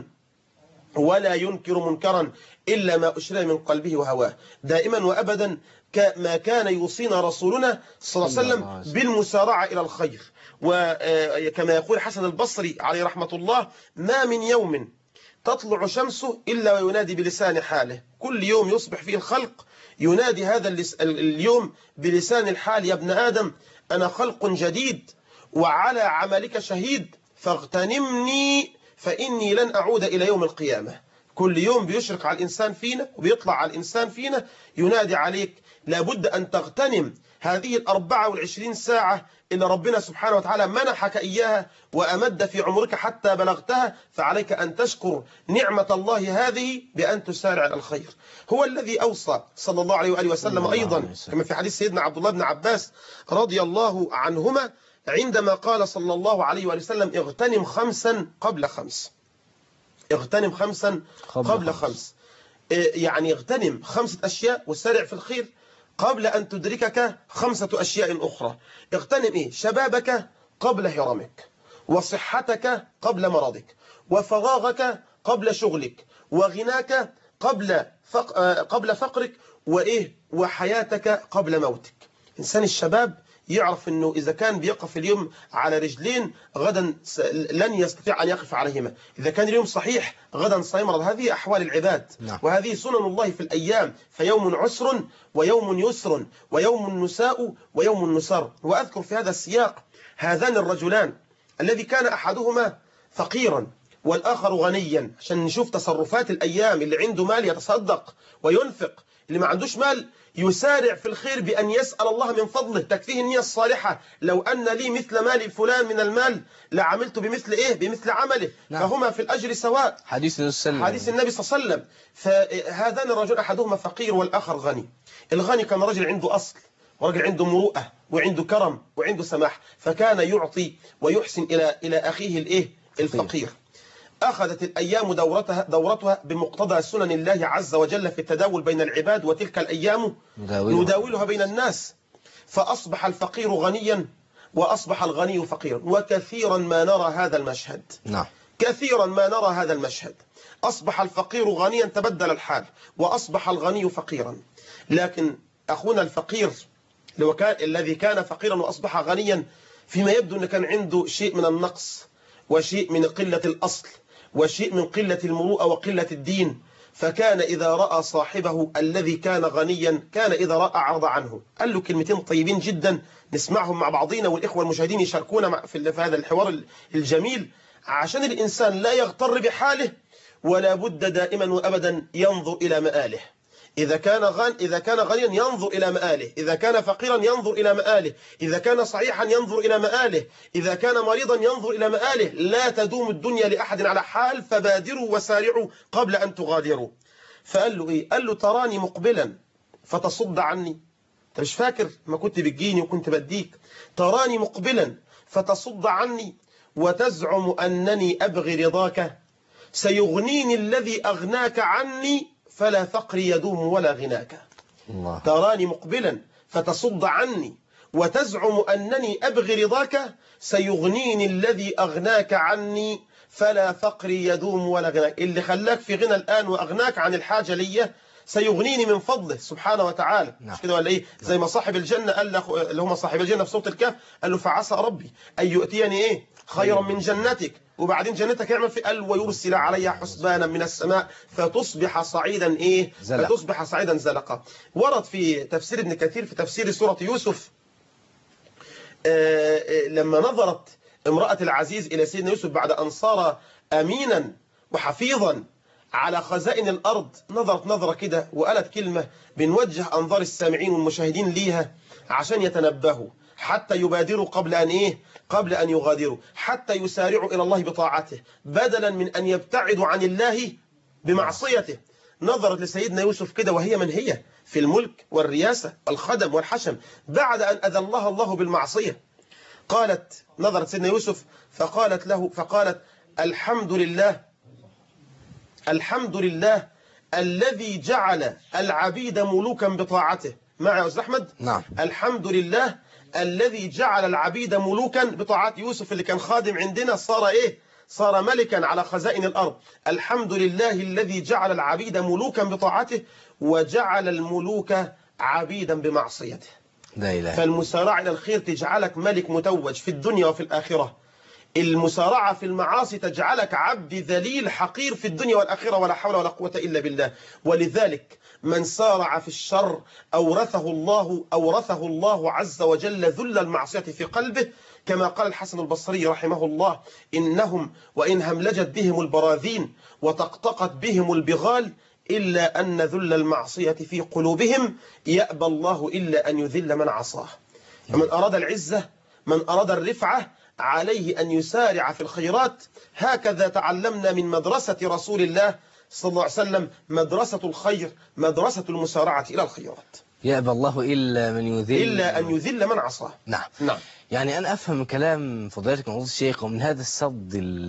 ولا ينكر منكرا إلا ما أشرى من قلبه وهواه. دائما وأبدا ما كان يوصينا رسولنا صلى الله عليه وسلم بالمسارعة إلى الخير. وكما يقول حسن البصري عليه رحمة الله: ما من يوم تطلع شمسه إلا وينادي بلسان حاله. كل يوم يصبح فيه الخلق ينادي هذا اليوم بلسان الحال: يا ابن آدم أنا خلق جديد وعلى عملك شهيد فاغتنمني فإني لن أعود إلى يوم القيامة. كل يوم بيشرق على الإنسان فينا وبيطلع على الإنسان فينا ينادي عليك، لابد أن تغتنم هذه الأربعة والعشرين ساعة اللي ربنا سبحانه وتعالى منحك إياها وأمد في عمرك حتى بلغتها، فعليك أن تشكر نعمة الله هذه بأن تسارع الخير. هو الذي أوصى صلى الله عليه وآله وسلم أيضا كما في حديث سيدنا عبد الله بن عباس رضي الله عنهما عندما قال صلى الله عليه وآله وسلم: اغتنم خمسا قبل خمس. اغتنم خمسا قبل خمس، يعني اغتنم خمسة أشياء وسارع في الخير قبل أن تدركك خمسة أشياء أخرى. اغتنم إيه؟ شبابك قبل هرمك، وصحتك قبل مرضك، وفراغك قبل شغلك، وغناك قبل فق... قبل فقرك، وإيه؟ وحياتك قبل موتك. إنسان الشباب يعرف أنه إذا كان بيقف اليوم على رجلين غدا لن يستطيع أن يقف عليهما، إذا كان اليوم صحيح غدا سيمرض. هذه أحوال العباد نعم. وهذه سنن الله في الأيام، فيوم عسر ويوم يسر ويوم نساء ويوم نسر. وأذكر في هذا السياق هذان الرجلان الذي كان أحدهما فقيرا والآخر غنيا، عشان نشوف تصرفات الأيام. اللي عنده مال يتصدق وينفق، اللي ما عندوش مال يسارع في الخير بأن يسأل الله من فضله، تكفيه النية الصالحة. لو أن لي مثل مال فلان من المال لعملت بمثل إيه؟ بمثل عمله نعم. فهما في الأجر سواء. حديث النبي حديث النبي صلى الله عليه وسلم. فهذان الرجل أحدهما فقير والآخر غني. الغني كان رجل عنده أصل ورجل عنده مروءة وعنده كرم وعنده سماح، فكان يعطي ويحسن إلى إلى أخيه الإيه؟ الفقير. أخذت الأيام دورتها دورتها بمقتضى سنن الله عز وجل في التداول بين العباد، وتلك الأيام نداولها, نداولها بين الناس، فأصبح الفقير غنيا وأصبح الغني فقيرا. وكثيرا ما نرى هذا المشهد نعم. كثيرا ما نرى هذا المشهد. أصبح الفقير غنيا تبدل الحال، وأصبح الغني فقيرا. لكن أخونا الفقير الذي كان فقيرا وأصبح غنيا، فيما يبدو أن كان عنده شيء من النقص وشيء من قلة الأصل وشيء من قلة المروءة وقلة الدين. فكان إذا رأى صاحبه الذي كان غنيا كان إذا رأى عرض عنه. قال له كلمتين طيبين جدا نسمعهم مع بعضنا، والإخوة المشاهدين يشاركونا في هذا الحوار الجميل، عشان الإنسان لا يغتر بحاله، ولا بد دائما وأبدا ينظر إلى مآله. إذا كان غن إذا كان غنيا ينظر إلى مآله، إذا كان فقيرا ينظر إلى مآله، إذا كان صحيحا ينظر إلى مآله، إذا كان مريضا ينظر إلى مآله. لا تدوم الدنيا لأحد على حال، فبادروا وسارعوا قبل أن تغادروا. فقال له إيه؟ قال له: تراني مقبلا فتصد عني. أنت مش فاكر ما كنت بتجيني وكنت بديك؟ تراني مقبلا فتصد عني وتزعم أنني أبغي رضاك، سيغنيني الذي أغناك عني فلا فقري يدوم ولا غناك. الله. تراني مقبلا فتصد عني وتزعم أنني أبغي رضاك سيغنيني الذي أغناك عني فلا فقري يدوم ولا غناك. اللي خلاك في غنى الآن وأغناك عن الحاجة لي سيغنيني من فضله سبحانه وتعالى. نعم. مش كده ولا إيه؟ زي ما صاحب الجنة قال له، اللي هم صاحب الجنة في سورة الكهف، قال له فعسى ربي أن يؤتيني إيه خيرا من جنتك، وبعدين جنتك يعمل في قال ويرسل علي حسبانا من السماء فتصبح صعيدا إيه زلق. فتصبح صعيدا زلقا. ورد في تفسير ابن كثير في تفسير سورة يوسف آه، آه، لما نظرت امرأة العزيز إلى سيدنا يوسف بعد أن صار أمينا وحفيظا على خزائن الأرض، نظرت نظرة كده وقالت كلمة بنوجه أنظار السامعين والمشاهدين ليها عشان يتنبهوا، حتى يبادروا قبل أن إيه قبل أن يغادروا، حتى يسارعوا إلى الله بطاعته بدلا من أن يبتعدوا عن الله بمعصيته. نظرت لسيدنا يوسف كده وهي من هي في الملك والرياسة والخدم والحشم بعد أن أذلها الله بالمعصية. قالت نظرت سيدنا يوسف فقالت له فقالت الحمد لله الحمد لله الذي جعل العبيد ملوكا بطاعته. معي يا أستاذ أحمد؟ نعم. الحمد لله الذي جعل العبيد ملوكا بطاعته. يوسف اللي كان خادم عندنا صار إيه صار ملكا على خزائن الأرض. الحمد لله الذي جعل العبيد ملوكا بطاعته وجعل الملوك عبيدا بمعصيته. لا إله. فالمسارعة إلى الخير تجعلك ملك متوج في الدنيا وفي الآخرة. المسارعة في المعاصي تجعلك عبد ذليل حقير في الدنيا والآخرة ولا حول ولا قوة إلا بالله. ولذلك من سارع في الشر أورثه الله أورثه الله عز وجل ذل المعصية في قلبه، كما قال الحسن البصري رحمه الله إنهم وإن هملجت بهم البراذين وتقطقت بهم البغال إلا أن ذل المعصية في قلوبهم يأبى الله إلا أن يذل من عصاه. فمن أراد العزة من أراد الرفعة عليه أن يسارع في الخيرات. هكذا تعلمنا من مدرسة رسول الله صلى الله عليه وسلم، مدرسة الخير، مدرسة المسارعة إلى الخيرات. يأبى الله إلا من يذل إلا أن يذل من عصاه. نعم. نعم. يعني أنا أفهم كلام فضيلتك مولانا الشيخ، ومن هذا الصد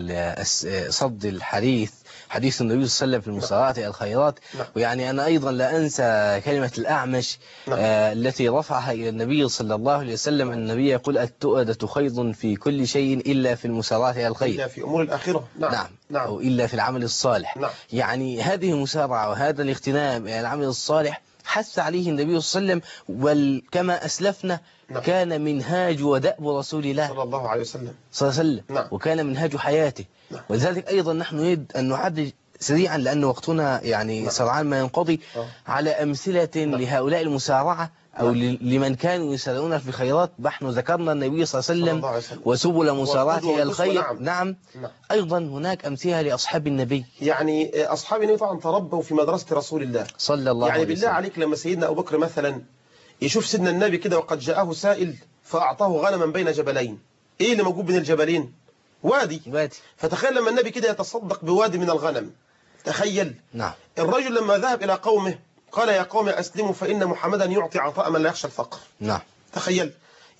الصد الحديث حديث النبي صلى الله عليه وسلم في المسارعة إلى الخيرات. نعم. ويعني أنا أيضا لا أنسى كلمة الأعمش نعم. آه التي رفعها إلى النبي صلى الله عليه وسلم. النبي يقول التؤدة خير في كل شيء إلا في المسارعة إلى الخير، إلا في أمور الآخرة. نعم. نعم. نعم. أو إلا في العمل الصالح. نعم. يعني هذه المسارعة وهذا الاغتنام إلى العمل الصالح حث عليه النبي صلى الله عليه وسلم، وكما أسلفنا نعم. كان منهاج ودأب رسول الله صلى الله عليه وسلم. صلى الله عليه وسلم. نعم. وكان منهاج حياته. نعم. ولذلك أيضا نحن نريد أن نعد سريعا لأن وقتنا يعني نعم. سرعان ما ينقضي أوه. على أمثلة نعم. لهؤلاء المسارعة أو نعم. لمن كانوا يسارعون في الخيرات. نحن ذكرنا النبي صلى الله عليه صلى وسلم الله عليه وسلم وسبل مسارعة إلى الخير. نعم. نعم. نعم. أيضا هناك أمثلة لأصحاب النبي يعني أصحاب النبي طبعا تربوا في مدرسة رسول الله صلى الله يعني عليه بالله وسلم. عليك لما سيدنا أبو بكر مثلا يشوف سيدنا النبي كده وقد جاءه سائل فأعطاه غنما بين جبلين. إيه اللي موجود بين الجبلين؟ وادي. وادي. فتخيل لما النبي كده يتصدق بوادي من الغنم. تخيل. نعم. الرجل لما ذهب إلى قومه قال يا قوم أسلموا فإن محمدا يعطي عطاء من لا يخشى الفقر. نعم. تخيل.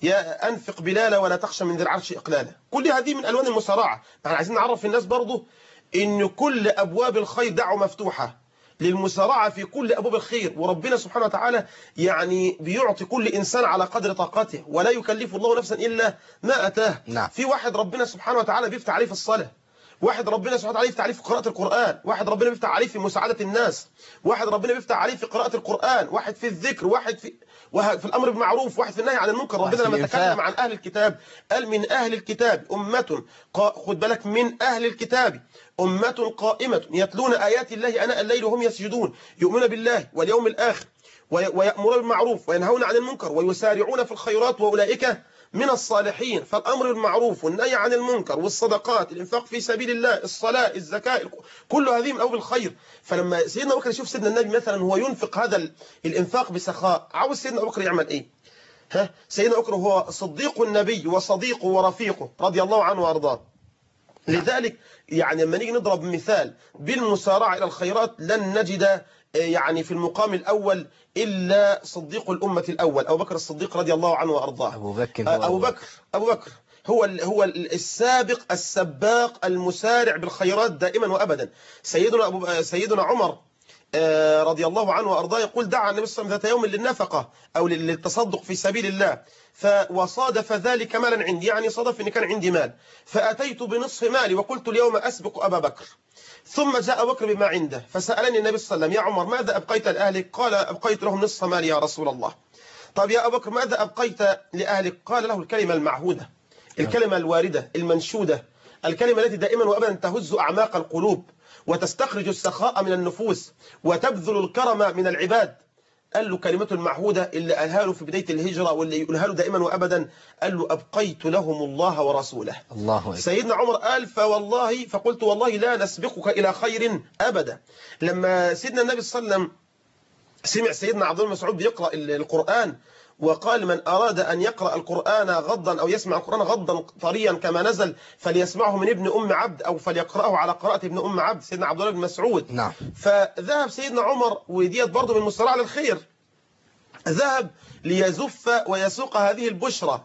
يا أنفق بلالا ولا تخشى من ذي العرش إقلالا. كل هذه من ألوان المسارعة. احنا عايزين نعرف الناس برضو إن كل أبواب الخير دعوة مفتوحة للمسارعة في كل أبواب الخير. وربنا سبحانه وتعالى يعني بيعطي كل إنسان على قدر طاقته ولا يكلف الله نفسا إلا ما أتاه. نعم. في واحد ربنا سبحانه وتعالى بيفتح عليه في الصلاة، واحد ربنا سبحانه وتعالى يفتح عليه في قراءة القرآن، واحد ربنا بيفتح عليه في مساعدة الناس، واحد ربنا بيفتح عليه في قراءة القرآن، واحد في الذكر، واحد في في الأمر بالمعروف، واحد في النهي عن المنكر. ربنا لما تكلم عن أهل الكتاب قال من أهل الكتاب أمة قا... خد بالك من أهل الكتاب أمة قائمة يتلون آيات الله آناء الليل وهم يسجدون يؤمنون بالله واليوم الآخر ويأمرون بالمعروف وينهون عن المنكر ويسارعون في الخيرات وأولئك من الصالحين. فالأمر بالمعروف والنهي عن المنكر والصدقات الإنفاق في سبيل الله الصلاة الزكاة كل هذه من أول الخير. فلما سيدنا أبو بكر يشوف سيدنا النبي مثلا هو ينفق هذا الإنفاق بسخاء عاوز سيدنا أبو بكر يعمل إيه؟ ها سيدنا أبو بكر هو صديق النبي وصديقه ورفيقه رضي الله عنه وأرضاه. لذلك يعني لما نيجي نضرب مثال بالمسارعة إلى الخيرات لن نجد يعني في المقام الأول إلا صديق الأمة الأول أبو بكر الصديق رضي الله عنه وأرضاه. أبو بكر أبو بكر أبو بكر هو هو السابق السباق المسارع بالخيرات دائما وأبدا. سيدنا أبو سيدنا عمر رضي الله عنه وأرضاه يقول دعا النبي صلى الله عليه وسلم ذات يوم للنفقة أو للتصدق في سبيل الله، وصادف ذلك مالا عندي، يعني صادف أن كان عندي مال، فأتيت بنصف مالي وقلت اليوم أسبق أبا بكر. ثم جاء بكر بما عنده فسألني النبي صلى الله عليه وسلم: يا عمر ماذا أبقيت لأهلك؟ قال: أبقيت لهم نصف مالي يا رسول الله. طب يا أبا بكر ماذا أبقيت لأهلك؟ قال له: الكلمة المعهودة، الكلمة الواردة المنشودة، الكلمة التي دائما وأبدا تهز أعماق القلوب وتستخرج السخاء من النفوس وتبذل الكرم من العباد. قال له كلمته المعهودة اللي قالها له في بداية الهجرة واللي يقولها له دائما وأبدا، قال له: أبقيت لهم الله ورسوله. الله أكبر. سيدنا عمر قال: فوالله فقلت والله لا نسبقك إلى خير أبدا. لما سيدنا النبي صلى الله عليه وسلم سمع سيدنا عبد الله بن مسعود بيقرأ القرآن وقال: من أراد أن يقرأ القرآن غضا أو يسمع القرآن غضا طريا كما نزل فليسمعه من ابن أم عبد أو فليقرأه على قراءة ابن أم عبد، سيدنا عبد الله بن مسعود. نعم. فذهب سيدنا عمر، وديت برضه من المسارعة للخير، ذهب ليزف ويسوق هذه البشرى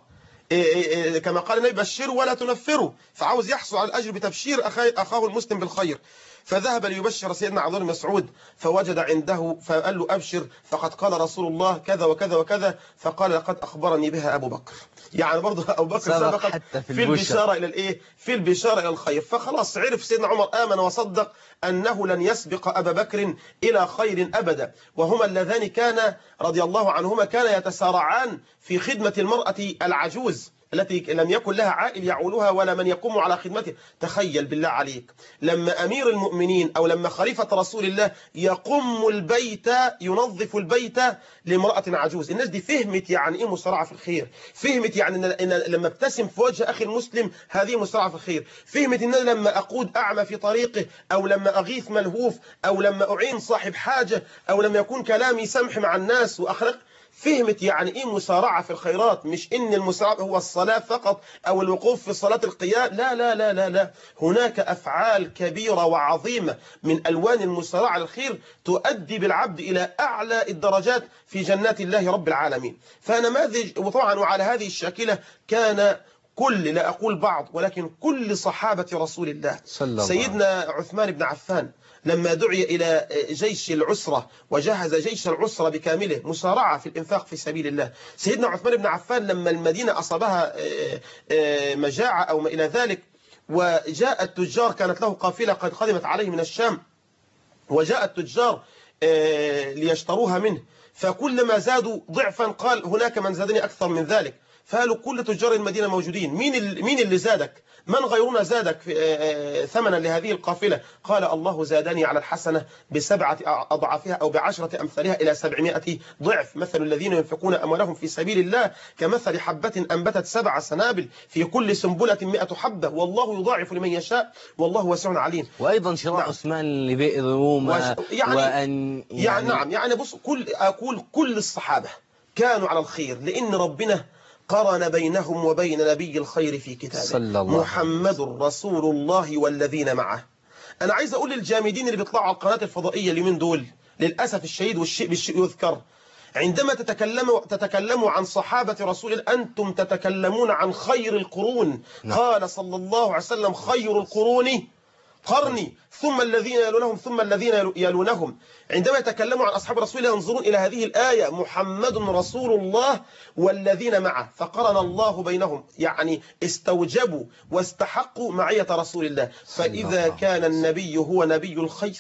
كما قال النبي: بشروا ولا تنفروا، فعاوز يحصل على الأجر بتبشير أخاه المسلم بالخير. فذهب ليبشر سيدنا عبد الله بن مسعود فوجد عنده فقال له: أبشر فقد قال رسول الله كذا وكذا وكذا، فقال: لقد أخبرني بها أبو بكر. يعني برضه أبو بكر سبق حتى في, في البشارة إلى الإيه؟ في البشارة إلى الخير. فخلاص عرف سيدنا عمر، آمن وصدق أنه لن يسبق أبا بكر إلى خير أبدا، وهما اللذان كان رضي الله عنهما كان يتسارعان في خدمة المرأة العجوز التي لم يكن لها عائل يعولها ولا من يقوم على خدمته. تخيل بالله عليك لما أمير المؤمنين أو لما خليفة رسول الله يقوم البيت ينظف البيت لامرأة عجوز. الناس دي فهمت يعني إيه مسارعة في الخير، فهمت يعني إن لما ابتسم في وجه أخي المسلم هذه مسارعة في الخير، فهمت إن لما أقود أعمى في طريقه أو لما أغيث ملهوف أو لما أعين صاحب حاجة أو لما يكون كلامي سمح مع الناس وأخلاق، فهمت يعني إيه مسارعة في الخيرات. مش إن المسارعة هو الصلاة فقط أو الوقوف في صلاة القيام، لا لا لا لا لا، هناك أفعال كبيرة وعظيمة من ألوان المسارعة للخير تؤدي بالعبد إلى أعلى الدرجات في جنات الله رب العالمين. فنماذج، وطبعا وعلى هذه الشاكلة كان كل، لا أقول بعض ولكن كل صحابة رسول الله. سيدنا عثمان بن عفان لما دعي إلى جيش العسرة وجهز جيش العسرة بكامله، مسارعة في الإنفاق في سبيل الله. سيدنا عثمان بن عفان لما المدينة أصابها مجاعة أو ما إلى ذلك، وجاء التجار، كانت له قافلة قد قدمت عليه من الشام، وجاء التجار ليشتروها منه، فكلما زادوا ضعفا قال: هناك من زادني أكثر من ذلك. فقالوا: كل تجار المدينة موجودين، مين مين اللي زادك؟ من غيرنا زادك ثمنا لهذه القافلة؟ قال: الله زادني على الحسنة بسبعة أضعافها أو بعشرة أمثالها إلى سبعمائة ضعف. مثل الذين ينفقون أموالهم في سبيل الله كمثل حبة أنبتت سبع سنابل في كل سنبلة مئة حبة والله يضاعف لمن يشاء والله واسع عليم. وأيضا شراء نعم. عثمان لبئر روما وش... يعني وأن يعني... يعني نعم يعني بص كل أقول كل الصحابة كانوا على الخير، لأن ربنا قرن بينهم وبين نبي الخير في كتابه محمد رسول الله والذين معه. أنا عايز أقول للجامدين اللي بيطلعوا على القناة الفضائية اليومين دول، للأسف الشديد والشيء بالشيء يذكر، عندما تتكلموا تتكلموا عن صحابة رسول الله أنتم تتكلمون عن خير القرون. نعم. قال صلى الله عليه وسلم: خير القرون قرني ثم الذين يلونهم ثم الذين يلونهم. عندما يتكلموا عن أصحاب رسول الله ينظرون إلى هذه الآية: محمد رسول الله والذين معه، فقرن الله بينهم، يعني استوجبوا واستحقوا معية رسول الله. فإذا كان النبي هو نبي الخير،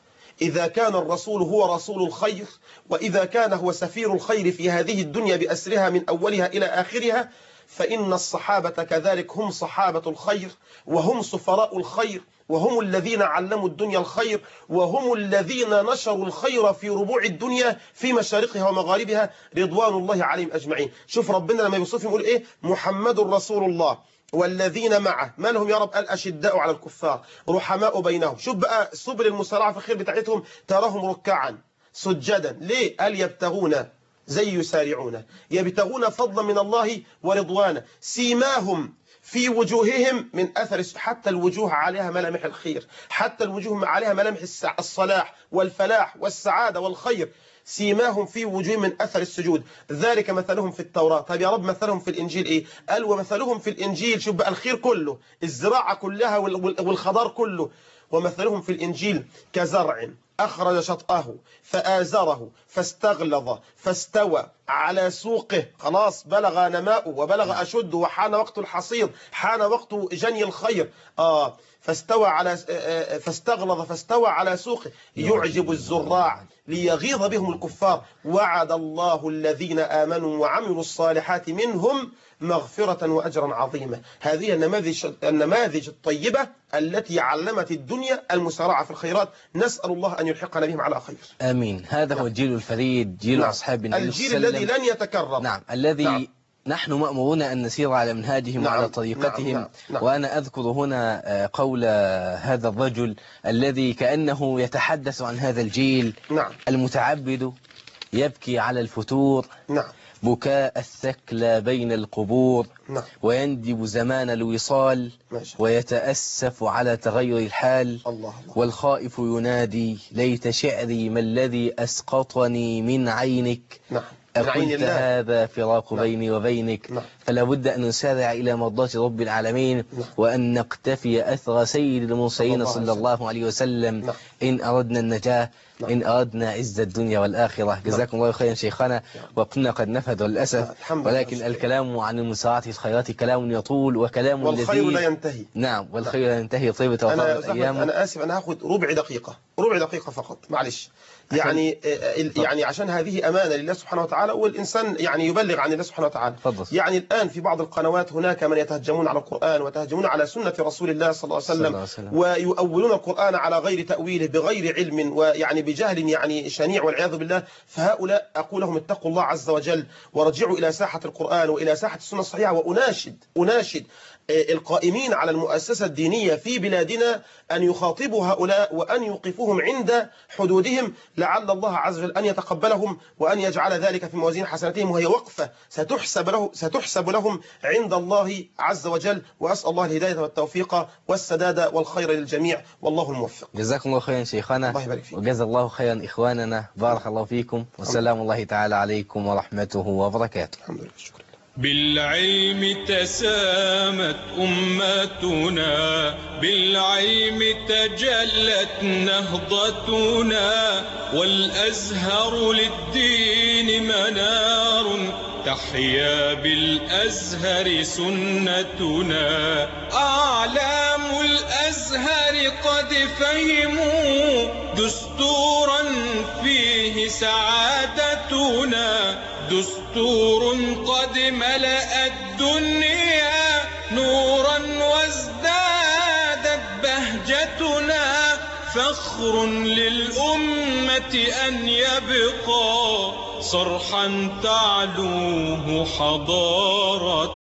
إذا كان الرسول هو رسول الخير، وإذا كان هو سفير الخير في هذه الدنيا بأسرها من أولها إلى آخرها، فإن الصحابة كذلك هم صحابة الخير وهم سفراء الخير وهم الذين علموا الدنيا الخير وهم الذين نشروا الخير في ربوع الدنيا في مشارقها ومغاربها رضوان الله عليهم أجمعين. شوف ربنا لما يوصفهم يقول إيه؟ محمد رسول الله والذين معه، ما لهم يا رب؟ الأشداء على الكفار رحماء بينهم. شوف بقى سبل المسارعة في الخير بتاعتهم: تراهم ركعا سجدا. ليه؟ قال: يبتغون زي يسارعون، يبتغون فضلا من الله ورضوانا، سيماهم في وجوههم من أثر، حتى الوجوه عليها ملامح الخير، حتى الوجوه عليها ملامح الصلاح والفلاح والسعادة والخير. سيماهم في وجوههم من أثر السجود، ذلك مثلهم في التوراة. طيب يا رب مثلهم في الإنجيل إيه؟ قال: ومثلهم في الإنجيل، شوف بقى الخير كله، الزراعة كلها والخضار كله، ومثلهم في الإنجيل كزرع أخرج شطأه فآزره فاستغلظ فاستوى على سوقه، خلاص بلغ نماؤه وبلغ أشده وحان وقت الحصيد، حان وقت جني الخير. آه فاستوى على فاستغلظ فاستوى على سوقه يعجب الزراع ليغيظ بهم الكفار. وعد الله الذين آمنوا وعملوا الصالحات منهم مغفرة وأجرا عظيما. هذه النماذج النماذج الطيبة التي علمت الدنيا المسارعة في الخيرات، نسأل الله أن يلحقنا بهم على خير. آمين. هذا هو الجيل الفريد، جيل نعم. أصحاب النبي الجيل الذي لن يتكرر. نعم، الذي نعم. نحن مأمورون أن نسير على منهاجهم نعم. وعلى طريقتهم. نعم. نعم. وأنا أذكر هنا قول هذا الرجل الذي كأنه يتحدث عن هذا الجيل. نعم. المتعبد يبكي على الفتور، نعم. بكاء الثكلى بين القبور، نعم. ويندب زمان الوصال، ماشي. ويتأسف على تغير الحال. الله الله. والخائف ينادي ليت شعري ما الذي أسقطني من عينك. نعم. أقلت هذا فراق نعم. بيني وبينك. نعم. فلا بد أن نسارع إلى مرضاة رب العالمين. نعم. وأن نقتفي أثر سيد المرسلين صلى الله عليه وسلم. نعم. إن أردنا النجاة. نعم. إن أردنا عز الدنيا والآخرة. جزاكم الله خيرا شيخنا. نعم. وقتنا قد نفد للأسف. نعم. ولكن لله. الكلام عن المسارعة في الخيرات كلام يطول وكلام والخير الذي لا ينتهي. نعم، والخير لا ينتهي. طيبة أنا وفاضت أيام. أنا آسف، أنا هاخد ربع دقيقة ربع دقيقة فقط، معلش. يعني يعني عشان هذه أمانة لله سبحانه وتعالى، والإنسان يعني يبلغ عن الله سبحانه وتعالى. فضل. يعني الآن في بعض القنوات هناك من يتهجمون على القرآن ويتهجمون على سنة رسول الله صلى الله عليه وسلم، وسلم. ويؤولون القرآن على غير تأويله بغير علم ويعني بجهل يعني شنيع والعياذ بالله. فهؤلاء أقول لهم اتقوا الله عز وجل ورجعوا إلى ساحة القرآن وإلى ساحة السنة الصحيحة. وأناشد أناشد القائمين على المؤسسة الدينية في بلادنا أن يخاطبوا هؤلاء وأن يوقفوهم عند حدودهم، لعل الله عز وجل أن يتقبلهم وأن يجعل ذلك في موازين حسناتهم، وهي وقفة ستحسب له ستحسب لهم عند الله عز وجل. وأسأل الله الهداية والتوفيق والسداد والخير للجميع، والله الموفق. جزاكم الله خيرا شيخنا. الله يبارك فيك. وجزا الله خيرا إخواننا. بارك الله فيكم، والسلام الله تعالى عليكم ورحمته وبركاته. الحمد لله. شكرا. بالعلم تسامت أمتنا، بالعلم تجلت نهضتنا، والأزهر للدين منار، تحيا بالأزهر سنتنا. أعلام الأزهر قد فهموا دستورا فيه سعادتنا، دستور قد ملأ الدنيا نورا وازدادت بهجتنا. فخر للأمة أن يبقى صرحا تعلوه حضارتنا.